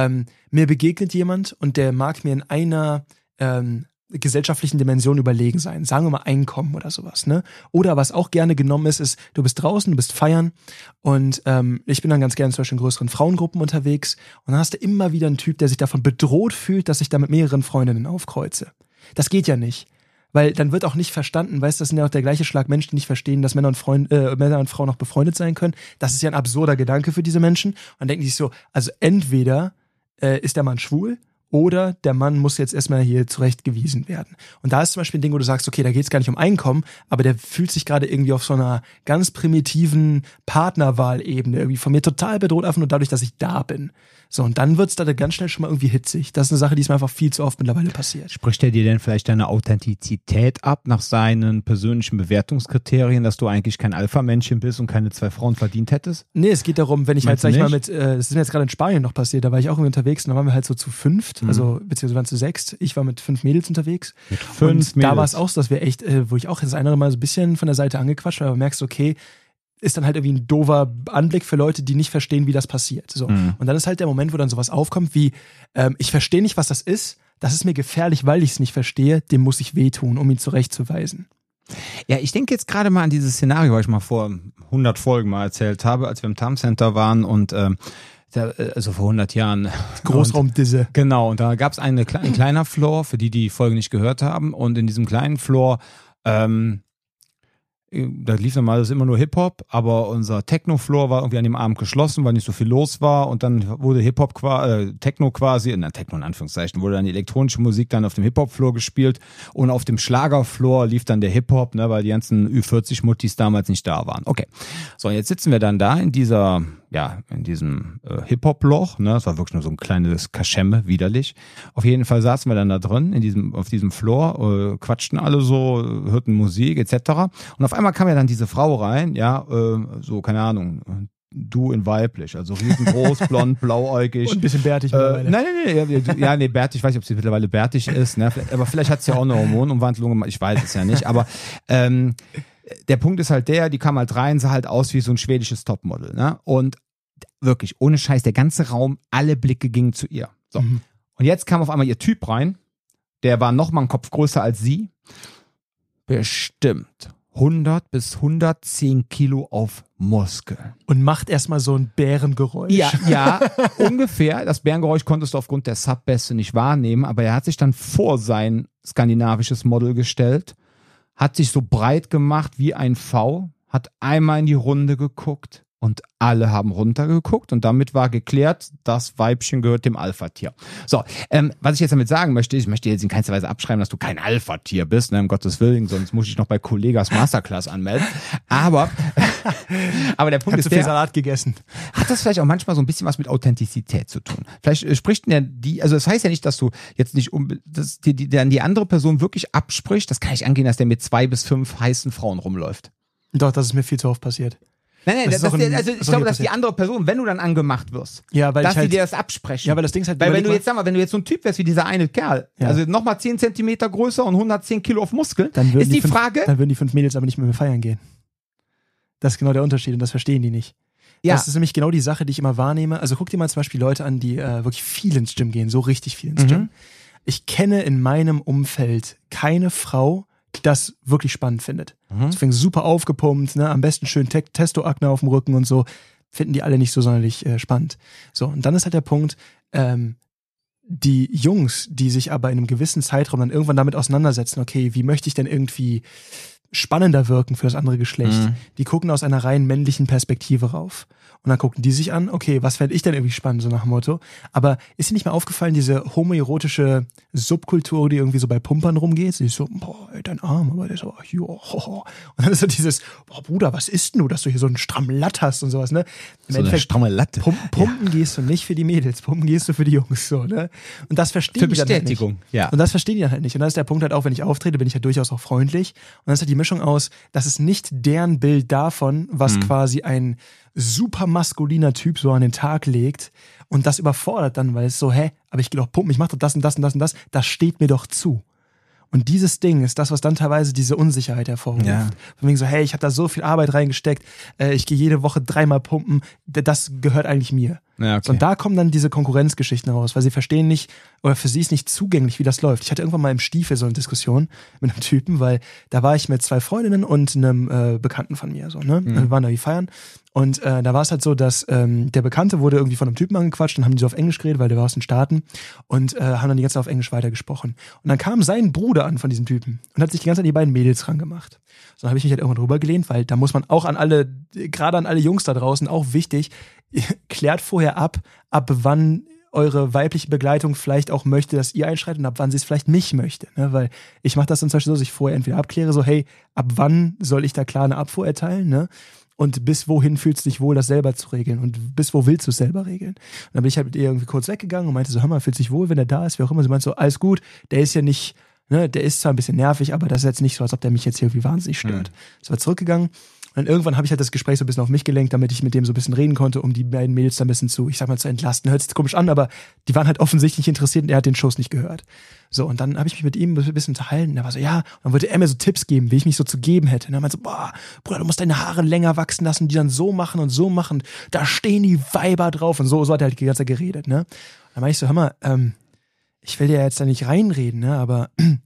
mir begegnet jemand und der mag mir in einer gesellschaftlichen Dimension überlegen sein. Sagen wir mal Einkommen oder sowas, ne? Oder was auch gerne genommen ist, du bist draußen, du bist feiern und ich bin dann ganz gerne zum Beispiel in größeren Frauengruppen unterwegs und dann hast du immer wieder einen Typ, der sich davon bedroht fühlt, dass ich da mit mehreren Freundinnen aufkreuze. Das geht ja nicht. Weil dann wird auch nicht verstanden, weißt du, das sind ja auch der gleiche Schlag Menschen, die nicht verstehen, dass Männer und Frauen noch befreundet sein können. Das ist ja ein absurder Gedanke für diese Menschen. Und dann denken die sich so, also entweder ist der Mann schwul oder der Mann muss jetzt erstmal hier zurechtgewiesen werden. Und da ist zum Beispiel ein Ding, wo du sagst, okay, da geht es gar nicht um Einkommen, aber der fühlt sich gerade irgendwie auf so einer ganz primitiven Partnerwahlebene irgendwie von mir total bedroht, einfach nur dadurch, dass ich da bin. So, und dann wird's da ganz schnell schon mal irgendwie hitzig. Das ist eine Sache, die ist mir einfach viel zu oft mittlerweile passiert. Spricht er dir denn vielleicht deine Authentizität ab nach seinen persönlichen Bewertungskriterien, dass du eigentlich kein Alpha-Männchen bist und keine 2 Frauen verdient hättest? Nee, es geht darum, wenn ich Meinst halt, sag ich du mal, nicht? das ist mir jetzt gerade in Spanien noch passiert, da war ich auch irgendwie unterwegs und da waren wir halt so zu 5, also beziehungsweise waren zu 6. Ich war mit 5 Mädels unterwegs. Mit 5 und Mädels. Da war es auch so, dass wir echt, wo ich auch das eine oder mal so ein bisschen von der Seite angequatscht habe, aber merkst, okay, ist dann halt irgendwie ein doofer Anblick für Leute, die nicht verstehen, wie das passiert. So. Und dann ist halt der Moment, wo dann sowas aufkommt wie, ich verstehe nicht, was das ist mir gefährlich, weil ich es nicht verstehe, dem muss ich wehtun, um ihn zurechtzuweisen. Ja, ich denke jetzt gerade mal an dieses Szenario, was ich mal vor 100 Folgen mal erzählt habe, als wir im Tarm Center waren und also vor 100 Jahren. Großraumdisse. Genau, und da gab es ein kleiner Floor, für die Folge nicht gehört haben, und in diesem kleinen Floor da lief normalerweise immer nur Hip-Hop, aber unser Techno-Floor war irgendwie an dem Abend geschlossen, weil nicht so viel los war, und dann wurde Hip-Hop Techno quasi, Techno in Anführungszeichen, wurde dann die elektronische Musik dann auf dem Hip-Hop-Floor gespielt, und auf dem Schlager-Floor lief dann der Hip-Hop, ne, weil die ganzen Ü40-Muttis damals nicht da waren. Okay, so, jetzt sitzen wir dann da in diesem Hip-Hop-Loch, ne, das war wirklich nur so ein kleines Kaschemme, widerlich. Auf jeden Fall saßen wir dann da drin, auf diesem Floor, quatschten alle so, hörten Musik, etc. Und auf einmal kam ja dann diese Frau rein, ja, so, keine Ahnung, du in weiblich, also riesengroß, blond, blauäugig. Und ein bisschen bärtig mittlerweile. Nein, bärtig, ich weiß nicht, ob sie mittlerweile bärtig ist, ne, aber vielleicht hat sie ja auch eine Hormonumwandlung gemacht, ich weiß es ja nicht, aber der Punkt ist halt die kam halt rein, sah halt aus wie so ein schwedisches Topmodel, ne, und wirklich, ohne Scheiß, der ganze Raum, alle Blicke gingen zu ihr. So. Und jetzt kam auf einmal ihr Typ rein, der war noch mal einen Kopf größer als sie, bestimmt 100 bis 110 Kilo auf Muskeln. Und macht erstmal so ein Bärengeräusch. Ja, ungefähr. Das Bärengeräusch konntest du aufgrund der Subbässe nicht wahrnehmen, aber er hat sich dann vor sein skandinavisches Model gestellt, hat sich so breit gemacht wie ein V, hat einmal in die Runde geguckt und alle haben runtergeguckt, und damit war geklärt, das Weibchen gehört dem Alpha-Tier. So, was ich jetzt damit sagen möchte, ich möchte jetzt in keinster Weise abschreiben, dass du kein Alpha-Tier bist, ne, um Gottes Willen, sonst muss ich noch bei Kollegas Masterclass anmelden. Aber der Punkt ist, zu viel Salat gegessen. Hat das vielleicht auch manchmal so ein bisschen was mit Authentizität zu tun? Vielleicht spricht also das heißt ja nicht, dass du jetzt nicht dass dann die andere Person wirklich abspricht, das kann ich angehen, dass der mit 2 bis 5 heißen Frauen rumläuft. Doch, das ist mir viel zu oft passiert. Nein, ich glaube, dass die andere Person, wenn du dann angemacht wirst, ja, weil dass die die dir das absprechen. Ja, weil das Ding ist halt, weil wenn du jetzt so ein Typ wärst wie dieser eine Kerl, ja, also nochmal 10 Zentimeter größer und 110 Kilo auf Muskeln, dann ist die Frage. Dann würden die 5 Mädels aber nicht mehr feiern gehen. Das ist genau der Unterschied, und das verstehen die nicht. Ja. Das ist nämlich genau die Sache, die ich immer wahrnehme. Also guck dir mal zum Beispiel Leute an, die wirklich viel ins Gym gehen, so richtig viel ins Gym. Ich kenne in meinem Umfeld keine Frau, die das wirklich spannend findet. Deswegen super aufgepumpt, ne? Am besten schön Testoakne auf dem Rücken und so. Finden die alle nicht so sonderlich spannend. So, und dann ist halt der Punkt, die Jungs, die sich aber in einem gewissen Zeitraum dann irgendwann damit auseinandersetzen, okay, wie möchte ich denn irgendwie spannender wirken für das andere Geschlecht, die gucken aus einer rein männlichen Perspektive rauf. Und dann gucken die sich an, okay, was fände ich denn irgendwie spannend, so nach dem Motto. Aber ist dir nicht mal aufgefallen, diese homoerotische Subkultur, die irgendwie so bei Pumpern rumgeht? Sie ist so, boah, ey, dein Arm, aber der ist so, jo. Und dann ist so dieses, boah, Bruder, was ist denn du, dass du hier so einen strammen Latt hast und sowas, ne? Im so eine stramme Latte. Pumpen gehst du nicht für die Mädels, pumpen gehst du für die Jungs, so, ne? Und das verstehen die dann halt nicht. Ja. Und das verstehen die dann halt nicht. Und dann ist der Punkt halt auch, wenn ich auftrete, bin ich ja durchaus auch freundlich. Und dann ist halt die Mischung aus, das ist nicht deren Bild davon, was quasi ein super maskuliner Typ so an den Tag legt, und das überfordert dann, weil es so, aber ich gehe doch pumpen, ich mache doch das und das und das und das steht mir doch zu. Und dieses Ding ist das, was dann teilweise diese Unsicherheit hervorruft. Ja. Von wegen so, ich habe da so viel Arbeit reingesteckt, ich gehe jede Woche 3-mal pumpen, das gehört eigentlich mir. Ja, okay. So, und da kommen dann diese Konkurrenzgeschichten raus, weil sie verstehen nicht, oder für sie ist nicht zugänglich, wie das läuft. Ich hatte irgendwann mal im Stiefel so eine Diskussion mit einem Typen, weil da war ich mit 2 Freundinnen und einem Bekannten von mir, so, ne? Wir waren da wie feiern. Und da war es halt so, dass der Bekannte wurde irgendwie von einem Typen angequatscht, dann haben die so auf Englisch geredet, weil der war aus den Staaten und haben dann die ganze Zeit auf Englisch weitergesprochen. Und dann kam sein Bruder an von diesem Typen und hat sich die ganze Zeit die beiden Mädels rangemacht. So, dann habe ich mich halt irgendwann drüber gelehnt, weil da muss man auch an alle, gerade an alle Jungs da draußen, auch wichtig, klärt vorher ab wann eure weibliche Begleitung vielleicht auch möchte, dass ihr einschreitet und ab wann sie es vielleicht nicht möchte. Ne? Weil ich mache das dann zum Beispiel so, dass ich vorher entweder abkläre, so hey, ab wann soll ich da klar eine Abfuhr erteilen, ne? Und bis wohin fühlst du dich wohl, das selber zu regeln? Und bis wo willst du es selber regeln? Und dann bin ich halt mit ihr irgendwie kurz weggegangen und meinte so, hör mal, fühlt sich wohl, wenn er da ist, wie auch immer. Sie meinte so, alles gut, der ist ja nicht, ne, der ist zwar ein bisschen nervig, aber das ist jetzt nicht so, als ob der mich jetzt hier irgendwie wahnsinnig stört. Ich war zurückgegangen und dann irgendwann habe ich halt das Gespräch so ein bisschen auf mich gelenkt, damit ich mit dem so ein bisschen reden konnte, um die beiden Mädels da ein bisschen zu, ich sag mal, zu entlasten. Hört sich komisch an, aber die waren halt offensichtlich interessiert und er hat den Schuss nicht gehört. So, und dann habe ich mich mit ihm ein bisschen unterhalten. Er war so, ja, und dann wollte er mir so Tipps geben, wie ich mich so zu geben hätte. Und er meinte so, boah, Bruder, du musst deine Haare länger wachsen lassen, die dann so machen und so machen. Da stehen die Weiber drauf. Und so hat er halt die ganze Zeit geredet, ne? Und dann meinte ich so, hör mal, ich will dir jetzt da nicht reinreden, ne, aber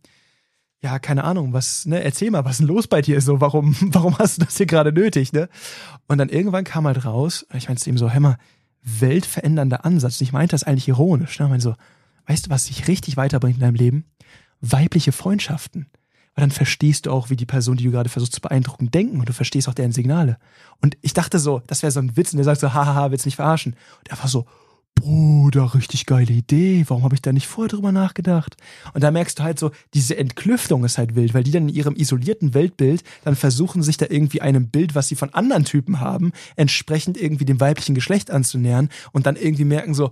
ja, keine Ahnung, was, ne, erzähl mal, was ist denn los bei dir so, warum hast du das hier gerade nötig, ne? Und dann irgendwann kam halt raus, ich meinte zu ihm so, hör mal, weltverändernder Ansatz. Und ich meinte das eigentlich ironisch, ne? Ich meinte so, weißt du, was dich richtig weiterbringt in deinem Leben? Weibliche Freundschaften. Weil dann verstehst du auch, wie die Person, die du gerade versuchst zu beeindrucken, denken und du verstehst auch deren Signale. Und ich dachte so, das wäre so ein Witz und der sagt so, hahaha, willst nicht verarschen. Und er war so, Bruder, richtig geile Idee, warum habe ich da nicht vorher drüber nachgedacht? Und da merkst du halt so, diese Entklüftung ist halt wild, weil die dann in ihrem isolierten Weltbild dann versuchen, sich da irgendwie einem Bild, was sie von anderen Typen haben, entsprechend irgendwie dem weiblichen Geschlecht anzunähern und dann irgendwie merken so,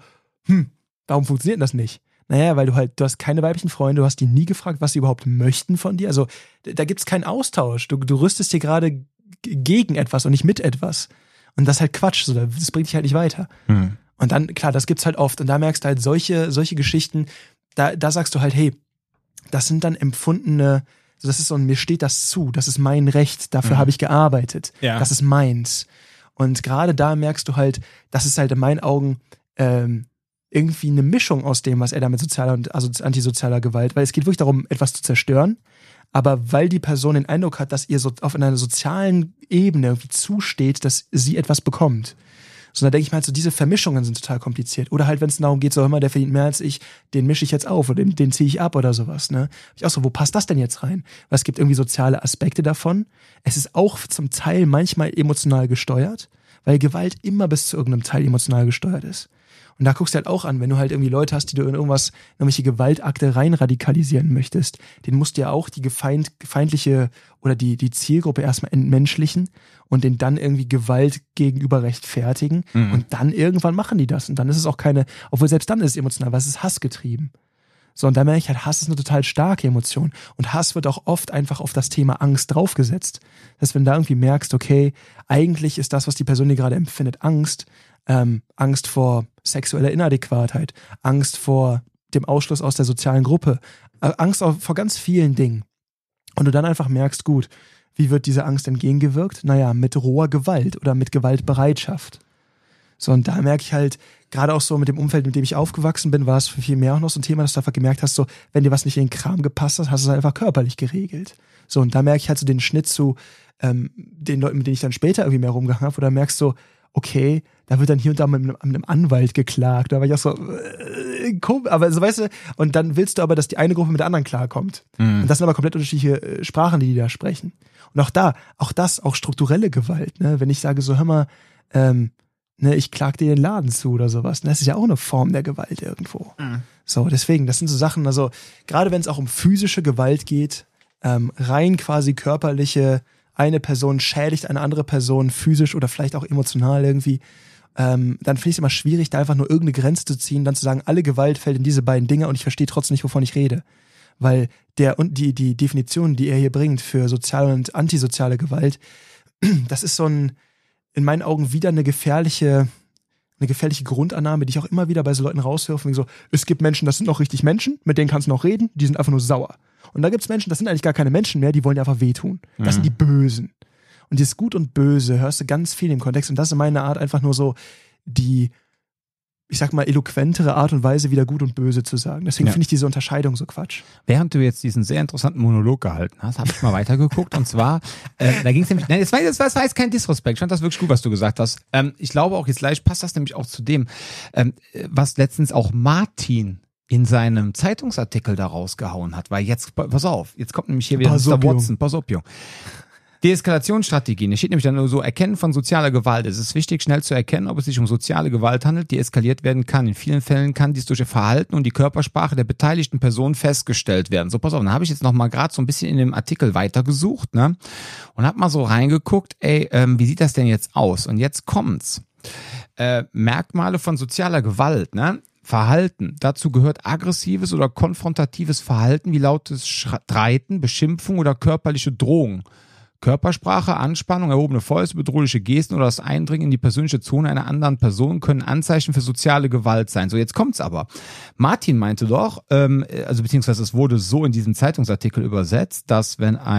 warum funktioniert das nicht? Naja, weil du hast keine weiblichen Freunde, du hast die nie gefragt, was sie überhaupt möchten von dir. Also da gibt's keinen Austausch. Du rüstest hier gerade gegen etwas und nicht mit etwas. Und das ist halt Quatsch, so, das bringt dich halt nicht weiter. Und dann, klar, das gibt's halt oft. Und da merkst du halt solche Geschichten, da sagst du halt, hey, das sind dann empfundene, so das ist so ein, mir steht das zu, das ist mein Recht, dafür habe ich gearbeitet, das ist meins. Und gerade da merkst du halt, das ist halt in meinen Augen irgendwie eine Mischung aus dem, was er da mit sozialer und antisozialer Gewalt, weil es geht wirklich darum, etwas zu zerstören, aber weil die Person den Eindruck hat, dass ihr so auf einer sozialen Ebene irgendwie zusteht, dass sie etwas bekommt. So, da denke ich mal, halt so diese Vermischungen sind total kompliziert. Oder halt, wenn es darum geht, so, hör mal, der verdient mehr als ich, den mische ich jetzt auf oder den ziehe ich ab oder sowas, ne? Ich auch so, wo passt das denn jetzt rein? Weil es gibt irgendwie soziale Aspekte davon. Es ist auch zum Teil manchmal emotional gesteuert, weil Gewalt immer bis zu irgendeinem Teil emotional gesteuert ist. Und da guckst du halt auch an, wenn du halt irgendwie Leute hast, die du in irgendwelche Gewaltakte rein radikalisieren möchtest, den musst du ja auch die feindliche oder die Zielgruppe erstmal entmenschlichen und den dann irgendwie Gewalt gegenüber rechtfertigen. Und dann irgendwann machen die das. Und dann ist es auch obwohl selbst dann ist es emotional, weil es ist hassgetrieben. So, und da merke ich halt, Hass ist eine total starke Emotion. Und Hass wird auch oft einfach auf das Thema Angst draufgesetzt. Das heißt, wenn du da irgendwie merkst, okay, eigentlich ist das, was die Person, die gerade empfindet, Angst vor sexueller Inadäquatheit, Angst vor dem Ausschluss aus der sozialen Gruppe, Angst vor ganz vielen Dingen. Und du dann einfach merkst, gut, wie wird diese Angst entgegengewirkt? Naja, mit roher Gewalt oder mit Gewaltbereitschaft. So, und da merke ich halt, gerade auch so mit dem Umfeld, mit dem ich aufgewachsen bin, war es viel mehr auch noch so ein Thema, dass du einfach gemerkt hast, so, wenn dir was nicht in den Kram gepasst hat, hast du es einfach körperlich geregelt. So, und da merke ich halt so den Schnitt zu den Leuten, mit denen ich dann später irgendwie mehr rumgehangen habe, oder merkst so, okay, da wird dann hier und da mit einem Anwalt geklagt. Da war ich auch so, aber so, weißt du, und dann willst du aber, dass die eine Gruppe mit der anderen klarkommt. Und das sind aber komplett unterschiedliche Sprachen, die da sprechen. Und auch strukturelle Gewalt, ne? Wenn ich sage so, hör mal, ne, ich klag dir den Laden zu oder sowas, ne? Das ist ja auch eine Form der Gewalt irgendwo. So, deswegen, das sind so Sachen, also gerade wenn es auch um physische Gewalt geht, rein quasi körperliche, eine Person schädigt eine andere Person physisch oder vielleicht auch emotional irgendwie, dann finde ich es immer schwierig, da einfach nur irgendeine Grenze zu ziehen, dann zu sagen, alle Gewalt fällt in diese beiden Dinge und ich verstehe trotzdem nicht, wovon ich rede. Weil die Definition, die er hier bringt für soziale und antisoziale Gewalt, das ist so in meinen Augen wieder eine gefährliche Grundannahme, die ich auch immer wieder bei so Leuten rauswirfe, wie so, es gibt Menschen, das sind noch richtig Menschen, mit denen kannst du noch reden, die sind einfach nur sauer. Und da gibt's Menschen, das sind eigentlich gar keine Menschen mehr, die wollen dir einfach wehtun. Das sind die Bösen. Und dieses Gut und Böse hörst du ganz viel im Kontext und das ist meine Art einfach nur so, die ich sag mal, eloquentere Art und Weise wieder gut und böse zu sagen. Deswegen finde ich diese Unterscheidung so Quatsch. Während du jetzt diesen sehr interessanten Monolog gehalten hast, habe ich mal weitergeguckt und zwar, da ging es nämlich, nein, das war jetzt kein Disrespekt, ich fand das wirklich gut, was du gesagt hast. Ich glaube auch, jetzt gleich passt das nämlich auch zu dem, was letztens auch Martin in seinem Zeitungsartikel da rausgehauen hat, weil jetzt, pass auf, jetzt kommt nämlich hier wieder Mr. Watson, pass auf, Junge. Deeskalationsstrategien. Es steht nämlich dann nur so, Erkennen von sozialer Gewalt. Es ist wichtig, schnell zu erkennen, ob es sich um soziale Gewalt handelt, die eskaliert werden kann. In vielen Fällen kann dies durch ihr Verhalten und die Körpersprache der beteiligten Person festgestellt werden. So, pass auf, dann habe ich jetzt noch mal gerade so ein bisschen in dem Artikel weitergesucht, ne? Und habe mal so reingeguckt, wie sieht das denn jetzt aus? Und jetzt kommt's. Merkmale von sozialer Gewalt, ne? Verhalten. Dazu gehört aggressives oder konfrontatives Verhalten wie lautes Streiten, Beschimpfung oder körperliche Drohung. Körpersprache, Anspannung, erhobene Fäuste, bedrohliche Gesten oder das Eindringen in die persönliche Zone einer anderen Person können Anzeichen für soziale Gewalt sein. So, jetzt kommt's aber. Martin meinte doch, beziehungsweise es wurde so in diesem Zeitungsartikel übersetzt, dass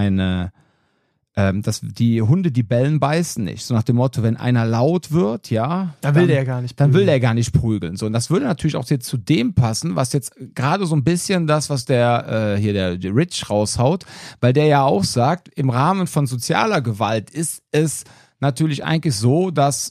dass die Hunde, die bellen, beißen nicht. So nach dem Motto, wenn einer laut wird, ja. Dann will der gar nicht prügeln. Dann will der gar nicht prügeln. So, und das würde natürlich auch jetzt zu dem passen, was jetzt gerade so ein bisschen was der Rich raushaut, weil der ja auch sagt, im Rahmen von sozialer Gewalt ist es natürlich eigentlich so, dass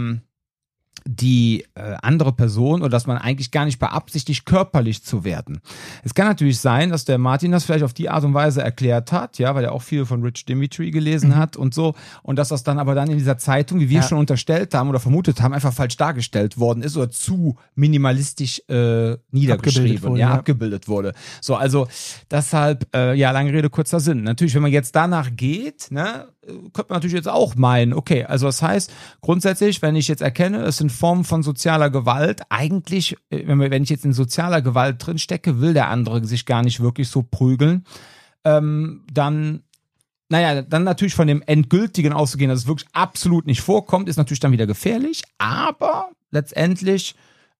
die andere Person oder dass man eigentlich gar nicht beabsichtigt, körperlich zu werden. Es kann natürlich sein, dass der Martin das vielleicht auf die Art und Weise erklärt hat, ja, weil er auch viel von Rich Dimitri gelesen hat und so, und dass das dann aber dann in dieser Zeitung, wie wir schon unterstellt haben oder vermutet haben, einfach falsch dargestellt worden ist oder zu minimalistisch niedergeschrieben, abgebildet wurde. So, also deshalb, lange Rede, kurzer Sinn. Natürlich, wenn man jetzt danach geht, ne, könnte man natürlich jetzt auch meinen, okay, also das heißt, grundsätzlich, wenn ich jetzt erkenne, es sind Formen von sozialer Gewalt, eigentlich, wenn ich jetzt in sozialer Gewalt drin stecke, will der andere sich gar nicht wirklich so prügeln, dann natürlich von dem Endgültigen auszugehen, dass es wirklich absolut nicht vorkommt, ist natürlich dann wieder gefährlich, aber letztendlich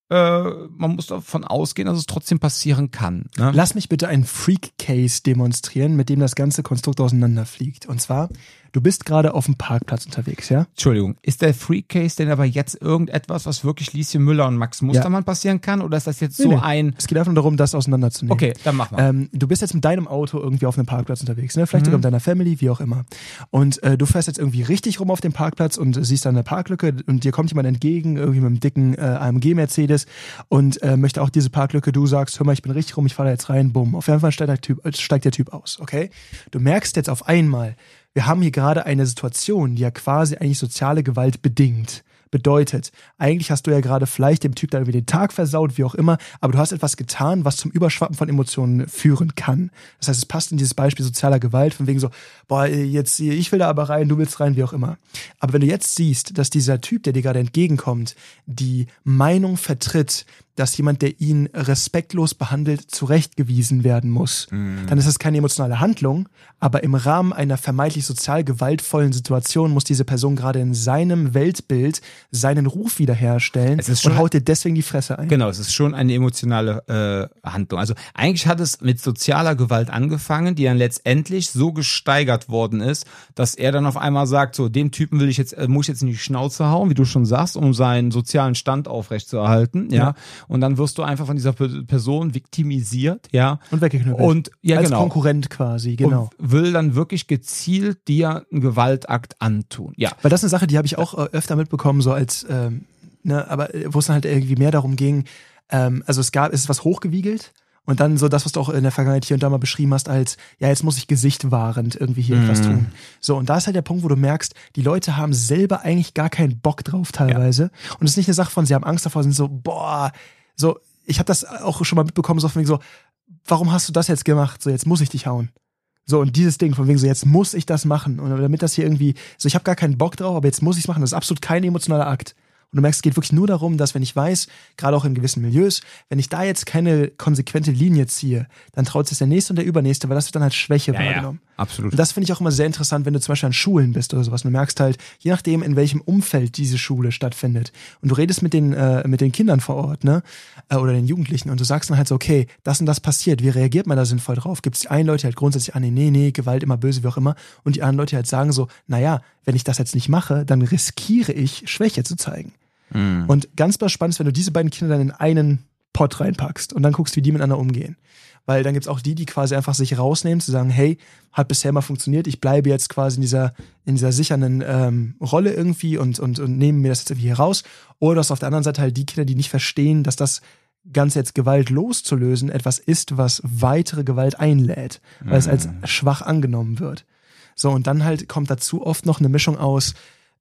man muss davon ausgehen, dass es trotzdem passieren kann. Ne? Lass mich bitte einen Freak-Case demonstrieren, mit dem das ganze Konstrukt auseinanderfliegt. Und zwar, du bist gerade auf dem Parkplatz unterwegs, ja? Entschuldigung, ist der Freak-Case denn aber jetzt irgendetwas, was wirklich Lieschen Müller und Max Mustermann passieren kann? Oder ist das jetzt ein... Es geht einfach nur darum, das auseinanderzunehmen. Okay, dann mach mal. Du bist jetzt mit deinem Auto irgendwie auf einem Parkplatz unterwegs, ne? Vielleicht sogar mit deiner Family, wie auch immer. Und du fährst jetzt irgendwie richtig rum auf dem Parkplatz und siehst da eine Parklücke und dir kommt jemand entgegen, irgendwie mit einem dicken AMG-Mercedes und möchte auch diese Parklücke, du sagst, hör mal, ich bin richtig rum, ich fahre da jetzt rein, bumm. Auf jeden Fall steigt der Typ aus, okay? Du merkst jetzt auf einmal, wir haben hier gerade eine Situation, die ja quasi eigentlich soziale Gewalt bedingt. Bedeutet, eigentlich hast du ja gerade vielleicht dem Typ da irgendwie den Tag versaut, wie auch immer, aber du hast etwas getan, was zum Überschwappen von Emotionen führen kann. Das heißt, es passt in dieses Beispiel sozialer Gewalt, von wegen so, boah, jetzt, ich will da aber rein, du willst rein, wie auch immer. Aber wenn du jetzt siehst, dass dieser Typ, der dir gerade entgegenkommt, die Meinung vertritt, dass jemand, der ihn respektlos behandelt, zurechtgewiesen werden muss, dann ist das keine emotionale Handlung, aber im Rahmen einer vermeintlich sozial gewaltvollen Situation muss diese Person gerade in seinem Weltbild seinen Ruf wiederherstellen und haut dir deswegen die Fresse ein. Genau, es ist schon eine emotionale Handlung. Also eigentlich hat es mit sozialer Gewalt angefangen, die dann letztendlich so gesteigert worden ist, dass er dann auf einmal sagt, so, dem Typen muss ich jetzt in die Schnauze hauen, wie du schon sagst, um seinen sozialen Stand aufrechtzuerhalten, ja. Und dann wirst du einfach von dieser Person viktimisiert, ja. Und weggeknüppelt. Und, ja, als genau. Konkurrent quasi, genau. Und will dann wirklich gezielt dir einen Gewaltakt antun, ja. Weil das ist eine Sache, die habe ich auch öfter mitbekommen, so als, aber wo es dann halt irgendwie mehr darum ging, es ist was hochgewiegelt. Und dann so das, was du auch in der Vergangenheit hier und da mal beschrieben hast, als, ja, jetzt muss ich gesichtwahrend irgendwie hier etwas tun. So, und da ist halt der Punkt, wo du merkst, die Leute haben selber eigentlich gar keinen Bock drauf teilweise. Ja. Und es ist nicht eine Sache von, sie haben Angst davor, sind so, boah, so, ich habe das auch schon mal mitbekommen, so von wegen so, warum hast du das jetzt gemacht? So, jetzt muss ich dich hauen. So, und dieses Ding von wegen so, jetzt muss ich das machen. Und damit das hier irgendwie, so, ich habe gar keinen Bock drauf, aber jetzt muss ich es machen. Das ist absolut kein emotionaler Akt. Und du merkst, es geht wirklich nur darum, dass wenn ich weiß, gerade auch in gewissen Milieus, wenn ich da jetzt keine konsequente Linie ziehe, dann traut sich der Nächste und der Übernächste, weil das wird dann halt Schwäche wahrgenommen. Ja, absolut. Und das finde ich auch immer sehr interessant, wenn du zum Beispiel an Schulen bist oder sowas. Und du merkst halt, je nachdem, in welchem Umfeld diese Schule stattfindet. Und du redest mit den Kindern vor Ort, ne? Oder den Jugendlichen. Und du sagst dann halt so, okay, das und das passiert. Wie reagiert man da sinnvoll drauf? Gibt es die einen Leute halt grundsätzlich an, nee, Gewalt immer böse, wie auch immer. Und die anderen Leute halt sagen so, naja, wenn ich das jetzt nicht mache, dann riskiere ich, Schwäche zu zeigen. Und ganz spannend ist, wenn du diese beiden Kinder dann in einen Pott reinpackst und dann guckst, wie die miteinander umgehen. Weil dann gibt's auch die quasi einfach sich rausnehmen, zu sagen, hey, hat bisher mal funktioniert, ich bleibe jetzt quasi in dieser sichernden Rolle irgendwie und nehme mir das jetzt irgendwie hier raus. Oder du hast auf der anderen Seite halt die Kinder, die nicht verstehen, dass das Ganze jetzt Gewalt loszulösen etwas ist, was weitere Gewalt einlädt, weil es als schwach angenommen wird. So, und dann halt kommt dazu oft noch eine Mischung aus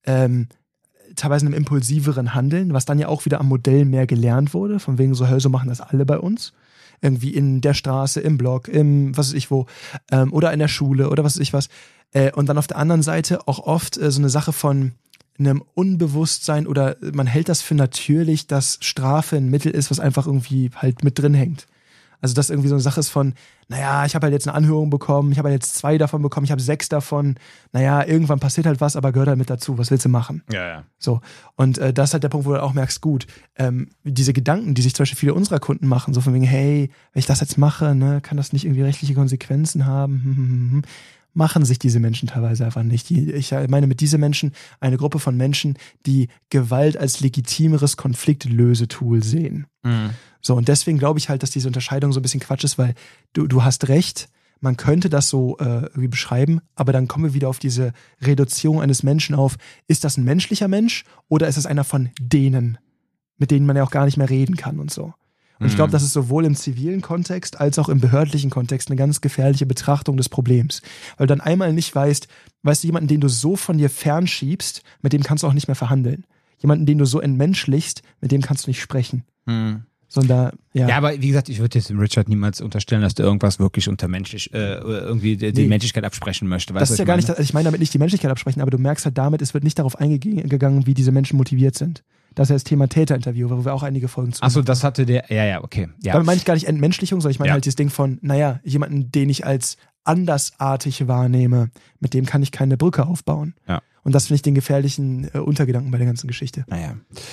teilweise einem impulsiveren Handeln, was dann ja auch wieder am Modell mehr gelernt wurde, von wegen so, hey, so machen das alle bei uns. Irgendwie in der Straße, im Blog, im was weiß ich wo, oder in der Schule oder was weiß ich was. Und dann auf der anderen Seite auch oft so eine Sache von einem Unbewusstsein oder man hält das für natürlich, dass Strafe ein Mittel ist, was einfach irgendwie halt mit drin hängt. Also das irgendwie so eine Sache ist von, naja, ich habe halt jetzt eine Anhörung bekommen, ich habe halt jetzt 2 davon bekommen, ich habe 6 davon, naja, irgendwann passiert halt was, aber gehört halt mit dazu, was willst du machen? Ja. So, und das ist halt der Punkt, wo du auch merkst, gut, diese Gedanken, die sich zum Beispiel viele unserer Kunden machen, so von wegen, hey, wenn ich das jetzt mache, ne, kann das nicht irgendwie rechtliche Konsequenzen haben? Machen sich diese Menschen teilweise einfach nicht. Ich meine mit diesen Menschen eine Gruppe von Menschen, die Gewalt als legitimeres Konfliktlösetool sehen. So, und deswegen glaube ich halt, dass diese Unterscheidung so ein bisschen Quatsch ist, weil du hast recht, man könnte das so irgendwie beschreiben, aber dann kommen wir wieder auf diese Reduzierung eines Menschen auf, ist das ein menschlicher Mensch oder ist es einer von denen, mit denen man ja auch gar nicht mehr reden kann und so. Und ich glaube, das ist sowohl im zivilen Kontext als auch im behördlichen Kontext eine ganz gefährliche Betrachtung des Problems. Weil du dann einmal nicht weißt du, jemanden, den du so von dir fernschiebst, mit dem kannst du auch nicht mehr verhandeln. Jemanden, den du so entmenschlichst, mit dem kannst du nicht sprechen. Sondern, ja, aber wie gesagt, ich würde jetzt dem Richard niemals unterstellen, dass der irgendwas wirklich untermenschlich, irgendwie die Menschlichkeit absprechen möchte. Weißt das ist ja gar nicht, ich meine damit nicht die Menschlichkeit absprechen, aber du merkst halt damit, es wird nicht darauf eingegangen, wie diese Menschen motiviert sind. Das ist ja das Thema Täterinterview, wo wir auch einige Folgen zu. Achso, das hatte der, ja, okay. Ja. Damit meine ich gar nicht Entmenschlichung, sondern ich meine halt dieses Ding von, naja, jemanden, den ich als andersartig wahrnehme, mit dem kann ich keine Brücke aufbauen. Ja. Und das finde ich den gefährlichen Untergedanken bei der ganzen Geschichte. Naja.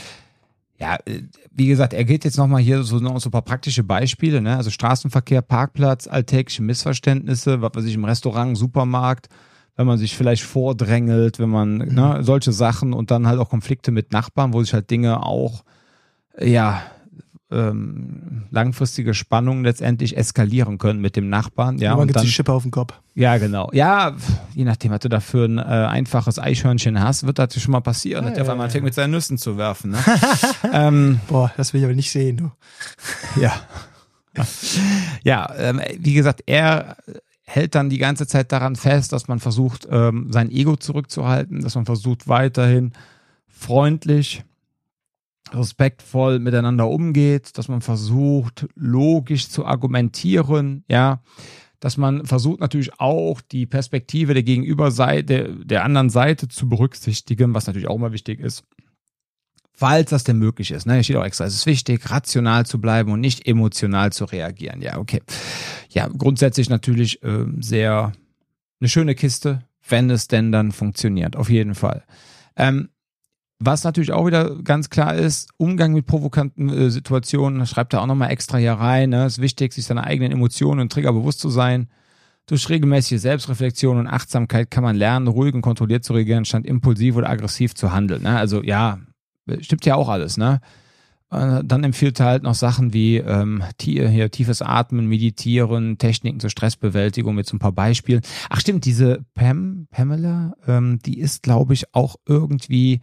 Ja, wie gesagt, er geht jetzt nochmal hier so ein paar praktische Beispiele, ne? Also Straßenverkehr, Parkplatz, alltägliche Missverständnisse, was weiß ich, im Restaurant, Supermarkt, wenn man sich vielleicht vordrängelt, wenn man, ne, solche Sachen und dann halt auch Konflikte mit Nachbarn, wo sich halt Dinge auch, ja, langfristige Spannungen letztendlich eskalieren können mit dem Nachbarn. Ja, und dann die Schippe auf den Kopf. Ja, genau. Ja, je nachdem, was du da für ein einfaches Eichhörnchen hast, wird das schon mal passieren, dass der auf einmal anfängt mit seinen Nüssen zu werfen. Ne? Boah, das will ich aber nicht sehen, du. Ja. Ja, wie gesagt, er hält dann die ganze Zeit daran fest, dass man versucht, sein Ego zurückzuhalten, dass man versucht, weiterhin freundlich, respektvoll miteinander umgeht, dass man versucht, logisch zu argumentieren, ja, dass man versucht natürlich auch die Perspektive der Gegenüberseite, der anderen Seite zu berücksichtigen, was natürlich auch mal wichtig ist, falls das denn möglich ist. Ne? Hier steht auch extra, es ist wichtig, rational zu bleiben und nicht emotional zu reagieren. Ja, okay. Ja, grundsätzlich natürlich sehr eine schöne Kiste, wenn es denn dann funktioniert, auf jeden Fall. Was natürlich auch wieder ganz klar ist, Umgang mit provokanten Situationen, schreibt er auch nochmal extra hier rein. Ne? Es ist wichtig, sich seiner eigenen Emotionen und Trigger bewusst zu sein. Durch regelmäßige Selbstreflexion und Achtsamkeit kann man lernen, ruhig und kontrolliert zu reagieren, statt impulsiv oder aggressiv zu handeln. Ne? Also ja, stimmt ja auch alles. Ne? Dann empfiehlt er halt noch Sachen wie tiefes Atmen, Meditieren, Techniken zur Stressbewältigung mit so ein paar Beispielen. Ach stimmt, diese Pamela, die ist, glaube ich, auch irgendwie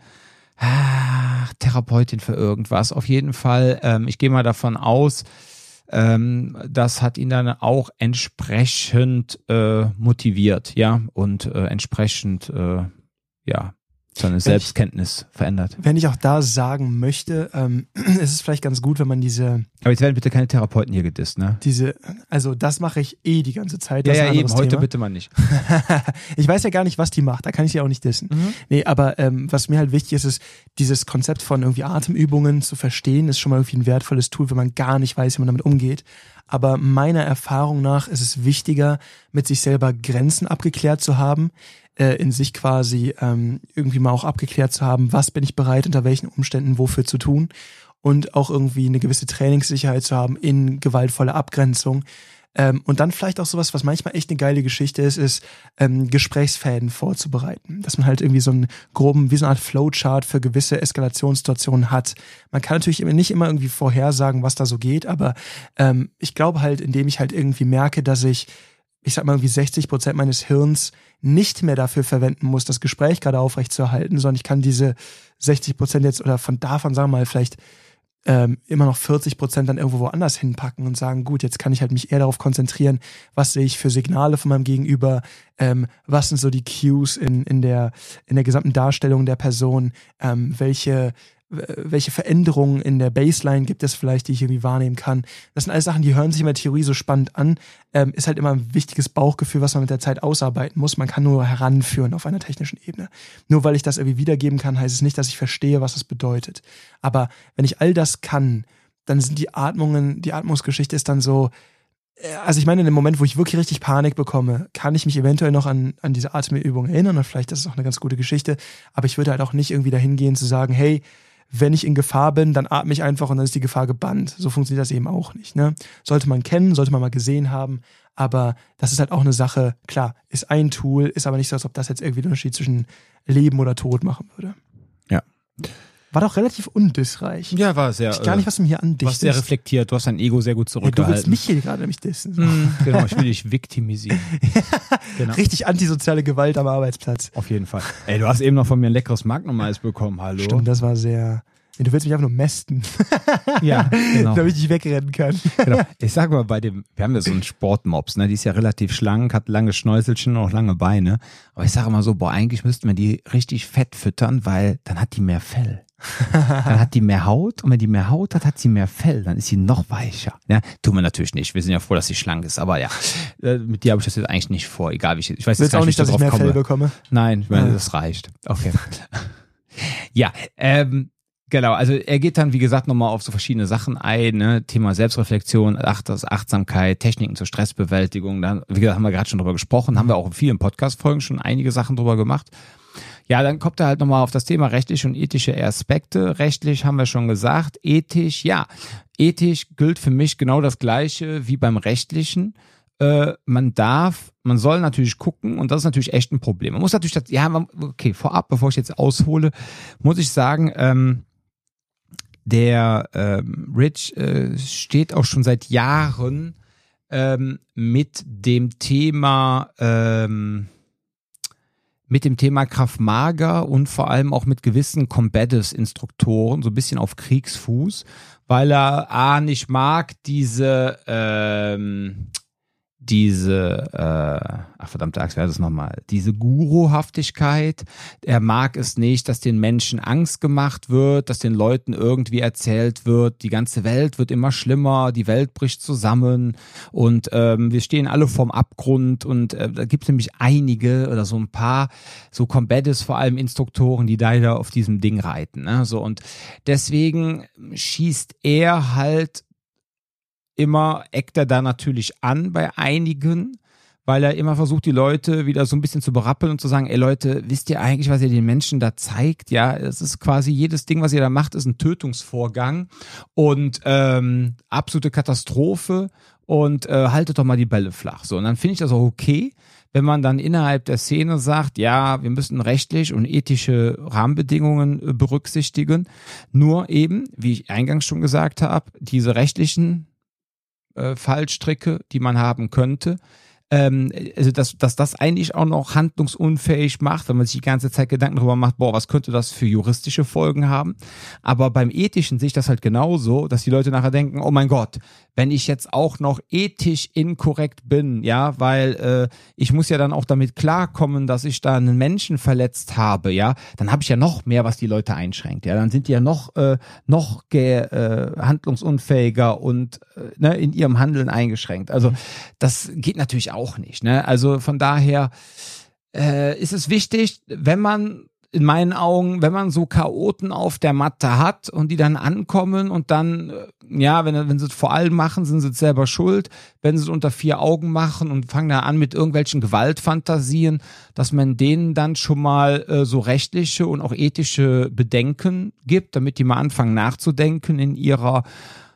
Therapeutin für irgendwas. Auf jeden Fall, ich gehe mal davon aus, das hat ihn dann auch entsprechend motiviert, ja, und entsprechend, ja, seine Selbstkenntnis verändert. Wenn ich auch da sagen möchte, ist es vielleicht ganz gut, wenn man Aber jetzt werden bitte keine Therapeuten hier gedisst, ne? Also das mache ich die ganze Zeit. Das ja, eben, heute bitte mal nicht. Ich weiß ja gar nicht, was die macht, da kann ich sie auch nicht dissen. Nee, aber was mir halt wichtig ist, dieses Konzept von irgendwie Atemübungen zu verstehen, ist schon mal irgendwie ein wertvolles Tool, wenn man gar nicht weiß, wie man damit umgeht. Aber meiner Erfahrung nach ist es wichtiger, mit sich selber Grenzen abgeklärt zu haben, in sich quasi irgendwie mal auch abgeklärt zu haben, was bin ich bereit, unter welchen Umständen wofür zu tun und auch irgendwie eine gewisse Trainingssicherheit zu haben in gewaltvoller Abgrenzung, Und dann vielleicht auch sowas, was manchmal echt eine geile Geschichte ist Gesprächsfäden vorzubereiten. Dass man halt irgendwie so einen groben, wie so eine Art Flowchart für gewisse Eskalationssituationen hat. Man kann natürlich nicht immer irgendwie vorhersagen, was da so geht, aber ich glaube halt, indem ich halt irgendwie merke, dass ich sag mal irgendwie 60% meines Hirns nicht mehr dafür verwenden muss, das Gespräch gerade aufrechtzuerhalten, sondern ich kann diese 60% jetzt oder davon sagen wir mal vielleicht immer noch 40% dann irgendwo woanders hinpacken und sagen, gut, jetzt kann ich halt mich eher darauf konzentrieren, was sehe ich für Signale von meinem Gegenüber, was sind so die Cues in der gesamten Darstellung der Person, welche Veränderungen in der Baseline gibt es vielleicht, die ich irgendwie wahrnehmen kann. Das sind alles Sachen, die hören sich in der Theorie so spannend an, ist halt immer ein wichtiges Bauchgefühl, was man mit der Zeit ausarbeiten muss. Man kann nur heranführen auf einer technischen Ebene. Nur weil ich das irgendwie wiedergeben kann, heißt es nicht, dass ich verstehe, was das bedeutet. Aber wenn ich all das kann, dann sind die Atmungsgeschichte ist dann so, also ich meine, in dem Moment, wo ich wirklich richtig Panik bekomme, kann ich mich eventuell noch an diese Atemübung erinnern und vielleicht ist es auch eine ganz gute Geschichte, aber ich würde halt auch nicht irgendwie dahin gehen zu sagen, hey, wenn ich in Gefahr bin, dann atme ich einfach und dann ist die Gefahr gebannt. So funktioniert das eben auch nicht. Ne? Sollte man kennen, sollte man mal gesehen haben, aber das ist halt auch eine Sache, klar, ist ein Tool, ist aber nicht so, als ob das jetzt irgendwie den Unterschied zwischen Leben oder Tod machen würde. Ja. War doch relativ undissreich. Ja, war sehr. Ich weiß gar nicht, was du mir hier andichtest. Du warst sehr reflektiert, du hast dein Ego sehr gut zurückgehalten. Du willst mich hier gerade nämlich dissen. Genau, ich will dich viktimisieren. Genau. Richtig antisoziale Gewalt am Arbeitsplatz. Auf jeden Fall. Ey, du hast eben noch von mir ein leckeres Magnum-Eis bekommen, hallo. Stimmt, das war sehr... Du willst mich einfach nur mästen. Ja, genau. Damit ich nicht wegrennen kann. Genau. Ich sag mal, wir haben ja so einen Sportmops, ne? Die ist ja relativ schlank, hat lange Schnäuselchen und auch lange Beine. Aber ich sage immer so, eigentlich müssten wir die richtig fett füttern, weil dann hat die mehr Fell. Dann hat die mehr Haut und wenn die mehr Haut hat, hat sie mehr Fell. Dann ist sie noch weicher. Ja, tun wir natürlich nicht. Wir sind ja froh, dass sie schlank ist. Aber ja, mit dir habe ich das jetzt eigentlich nicht vor. Egal wie ich weiß jetzt auch nicht, dass ich mehr Fell bekomme? Nein, ich meine, das reicht. Okay. Ja, genau, also er geht dann, wie gesagt, nochmal auf so verschiedene Sachen ein, ne? Thema Selbstreflexion, Achtsamkeit, Techniken zur Stressbewältigung. Da, wie gesagt, haben wir gerade schon drüber gesprochen, haben wir auch in vielen Podcast-Folgen schon einige Sachen drüber gemacht. Ja, dann kommt er halt nochmal auf das Thema rechtliche und ethische Aspekte. Rechtlich haben wir schon gesagt, ethisch, ja. Ethisch gilt für mich genau das Gleiche wie beim Rechtlichen. Man soll natürlich gucken und das ist natürlich echt ein Problem. Man muss natürlich, vorab, bevor ich jetzt aushole, muss ich sagen, der Rich steht auch schon seit Jahren mit dem Thema Krav Maga und vor allem auch mit gewissen Combatives-Instruktoren so ein bisschen auf Kriegsfuß, weil er nicht mag diese Guruhaftigkeit. Er mag es nicht, dass den Menschen Angst gemacht wird, dass den Leuten irgendwie erzählt wird, die ganze Welt wird immer schlimmer, die Welt bricht zusammen und wir stehen alle vorm Abgrund und da gibt es nämlich einige oder so ein paar so Combatives, vor allem Instruktoren, die leider auf diesem Ding reiten. Ne? So, und deswegen schießt er halt eckt er da natürlich an bei einigen, weil er immer versucht, die Leute wieder so ein bisschen zu berappeln und zu sagen, ey Leute, wisst ihr eigentlich, was ihr den Menschen da zeigt? Ja, es ist quasi jedes Ding, was ihr da macht, ist ein Tötungsvorgang und absolute Katastrophe und haltet doch mal die Bälle flach. So, und dann finde ich das auch okay, wenn man dann innerhalb der Szene sagt, ja, wir müssen rechtlich und ethische Rahmenbedingungen berücksichtigen. Nur eben, wie ich eingangs schon gesagt habe, diese rechtlichen Fallstricke, die man haben könnte, also dass das eigentlich auch noch handlungsunfähig macht, wenn man sich die ganze Zeit Gedanken darüber macht, was könnte das für juristische Folgen haben. Aber beim Ethischen sehe ich das halt genauso, dass die Leute nachher denken, oh mein Gott, wenn ich jetzt auch noch ethisch inkorrekt bin, ja, weil ich muss ja dann auch damit klarkommen, dass ich da einen Menschen verletzt habe, ja, dann habe ich ja noch mehr, was die Leute einschränkt, ja, dann sind die ja noch handlungsunfähiger und in ihrem Handeln eingeschränkt. Also das geht natürlich auch nicht, ne? Also von daher ist es wichtig, wenn man in meinen Augen, wenn man so Chaoten auf der Matte hat und die dann ankommen und dann, wenn sie es vor allem machen, sind sie selber schuld. Wenn sie es unter 4 Augen machen und fangen da an mit irgendwelchen Gewaltfantasien, dass man denen dann schon mal so rechtliche und auch ethische Bedenken gibt, damit die mal anfangen nachzudenken in ihrer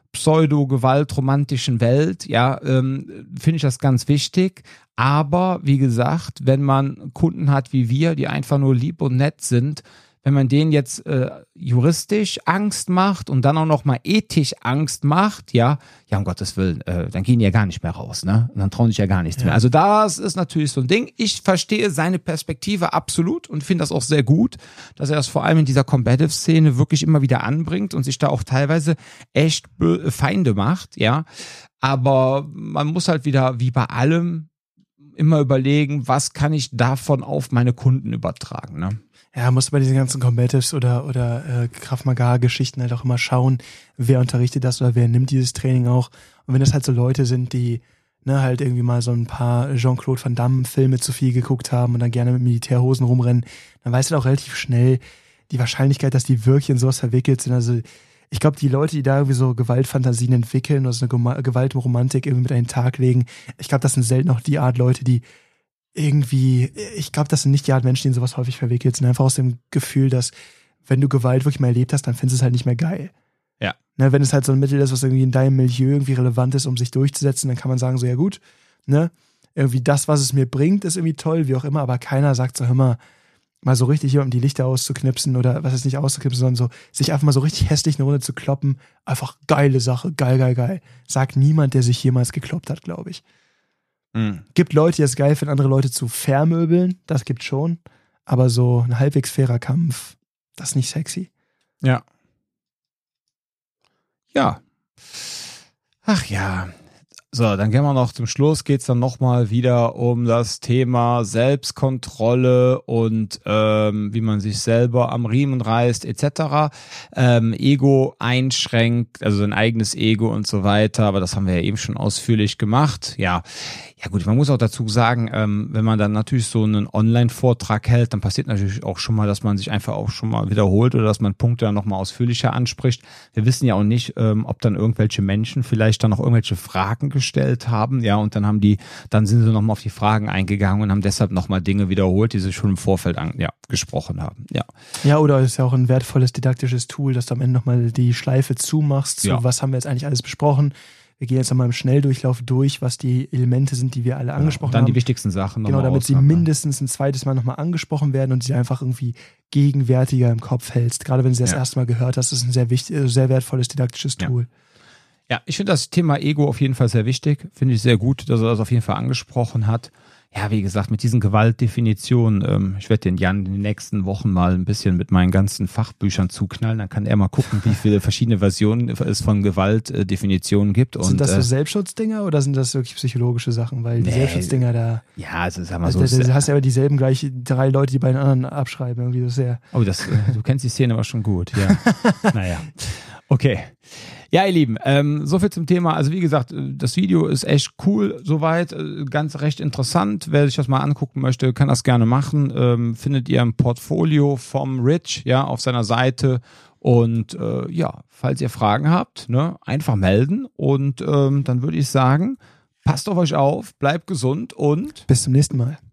pseudo-gewaltromantischen Welt, ja, finde ich das ganz wichtig. Aber wie gesagt, wenn man Kunden hat wie wir, die einfach nur lieb und nett sind, wenn man denen jetzt juristisch Angst macht und dann auch noch mal ethisch Angst macht, ja, um Gottes Willen, dann gehen die ja gar nicht mehr raus, ne? Und dann trauen sich ja gar nichts mehr. Also das ist natürlich so ein Ding. Ich verstehe seine Perspektive absolut und finde das auch sehr gut, dass er das vor allem in dieser Combative-Szene wirklich immer wieder anbringt und sich da auch teilweise echt Feinde macht, ja. Aber man muss halt wieder, wie bei allem, immer überlegen, was kann ich davon auf meine Kunden übertragen, ne? Ja, muss bei diesen ganzen Combatives oder Krav Maga-Geschichten halt auch immer schauen, wer unterrichtet das oder wer nimmt dieses Training auch. Und wenn das halt so Leute sind, die halt irgendwie mal so ein paar Jean-Claude Van Damme-Filme zu viel geguckt haben und dann gerne mit Militärhosen rumrennen, dann weißt du auch relativ schnell die Wahrscheinlichkeit, dass die wirklich in sowas verwickelt sind. Also ich glaube, die Leute, die da irgendwie so Gewaltfantasien entwickeln oder so eine Gewaltromantik irgendwie mit an den Tag legen, ich glaube, das sind selten auch die Art Leute, die irgendwie, ich glaube, das sind nicht die Art Menschen, die in sowas häufig verwickelt sind. Einfach aus dem Gefühl, dass wenn du Gewalt wirklich mal erlebt hast, dann findest du es halt nicht mehr geil. Ja. Ne, wenn es halt so ein Mittel ist, was irgendwie in deinem Milieu irgendwie relevant ist, um sich durchzusetzen, dann kann man sagen, so ja gut, ne, irgendwie das, was es mir bringt, ist irgendwie toll, wie auch immer, aber keiner sagt so, hör mal so richtig jemandem die Lichter auszuknipsen oder was ist nicht auszuknipsen, sondern so, sich einfach mal so richtig hässlich eine Runde zu kloppen, einfach geile Sache, geil. Sagt niemand, der sich jemals gekloppt hat, glaube ich. Gibt Leute, die es geil finden, andere Leute zu vermöbeln, das gibt schon, aber so ein halbwegs fairer Kampf, das ist nicht sexy. Ja. Ja. Ach ja. So, dann gehen wir noch zum Schluss, geht's dann nochmal wieder um das Thema Selbstkontrolle und wie man sich selber am Riemen reißt etc. Ego einschränkt, also sein eigenes Ego und so weiter, aber das haben wir ja eben schon ausführlich gemacht. Ja gut, man muss auch dazu sagen, wenn man dann natürlich so einen Online-Vortrag hält, dann passiert natürlich auch schon mal, dass man sich einfach auch schon mal wiederholt oder dass man Punkte dann nochmal ausführlicher anspricht. Wir wissen ja auch nicht, ob dann irgendwelche Menschen vielleicht dann noch irgendwelche Fragen gestellt haben, ja, und dann sind sie nochmal auf die Fragen eingegangen und haben deshalb nochmal Dinge wiederholt, die sie schon im Vorfeld gesprochen haben, ja. Ja, oder es ist ja auch ein wertvolles didaktisches Tool, dass du am Ende nochmal die Schleife zumachst, so was haben wir jetzt eigentlich alles besprochen. Wir gehen jetzt nochmal im Schnelldurchlauf durch, was die Elemente sind, die wir alle angesprochen haben. Dann die wichtigsten Sachen nochmal. Genau, damit sie mindestens ein zweites Mal nochmal angesprochen werden und sie einfach irgendwie gegenwärtiger im Kopf hältst. Gerade wenn du das erste Mal gehört hast, ist ein sehr sehr wertvolles didaktisches Tool. Ja, ich finde das Thema Ego auf jeden Fall sehr wichtig. Finde ich sehr gut, dass er das auf jeden Fall angesprochen hat. Ja, wie gesagt, mit diesen Gewaltdefinitionen, ich werde den Jan in den nächsten Wochen mal ein bisschen mit meinen ganzen Fachbüchern zuknallen, dann kann er mal gucken, wie viele verschiedene Versionen es von Gewaltdefinitionen gibt. Sind das so Selbstschutzdinger oder sind das wirklich psychologische Sachen? Weil die Selbstschutzdinger da... Ja, also sag mal so... Da hast du aber dieselben gleich 3 Leute, die bei den anderen abschreiben. Irgendwie das sehr... Oh, du kennst die Szene aber schon gut, ja. Naja, okay. Ja, ihr Lieben, so viel zum Thema. Also wie gesagt, das Video ist echt cool soweit, ganz recht interessant. Wer sich das mal angucken möchte, kann das gerne machen. Findet ihr im Portfolio vom Rich, ja, auf seiner Seite. Und falls ihr Fragen habt, ne, einfach melden. Und dann würde ich sagen, passt auf euch auf, bleibt gesund und bis zum nächsten Mal.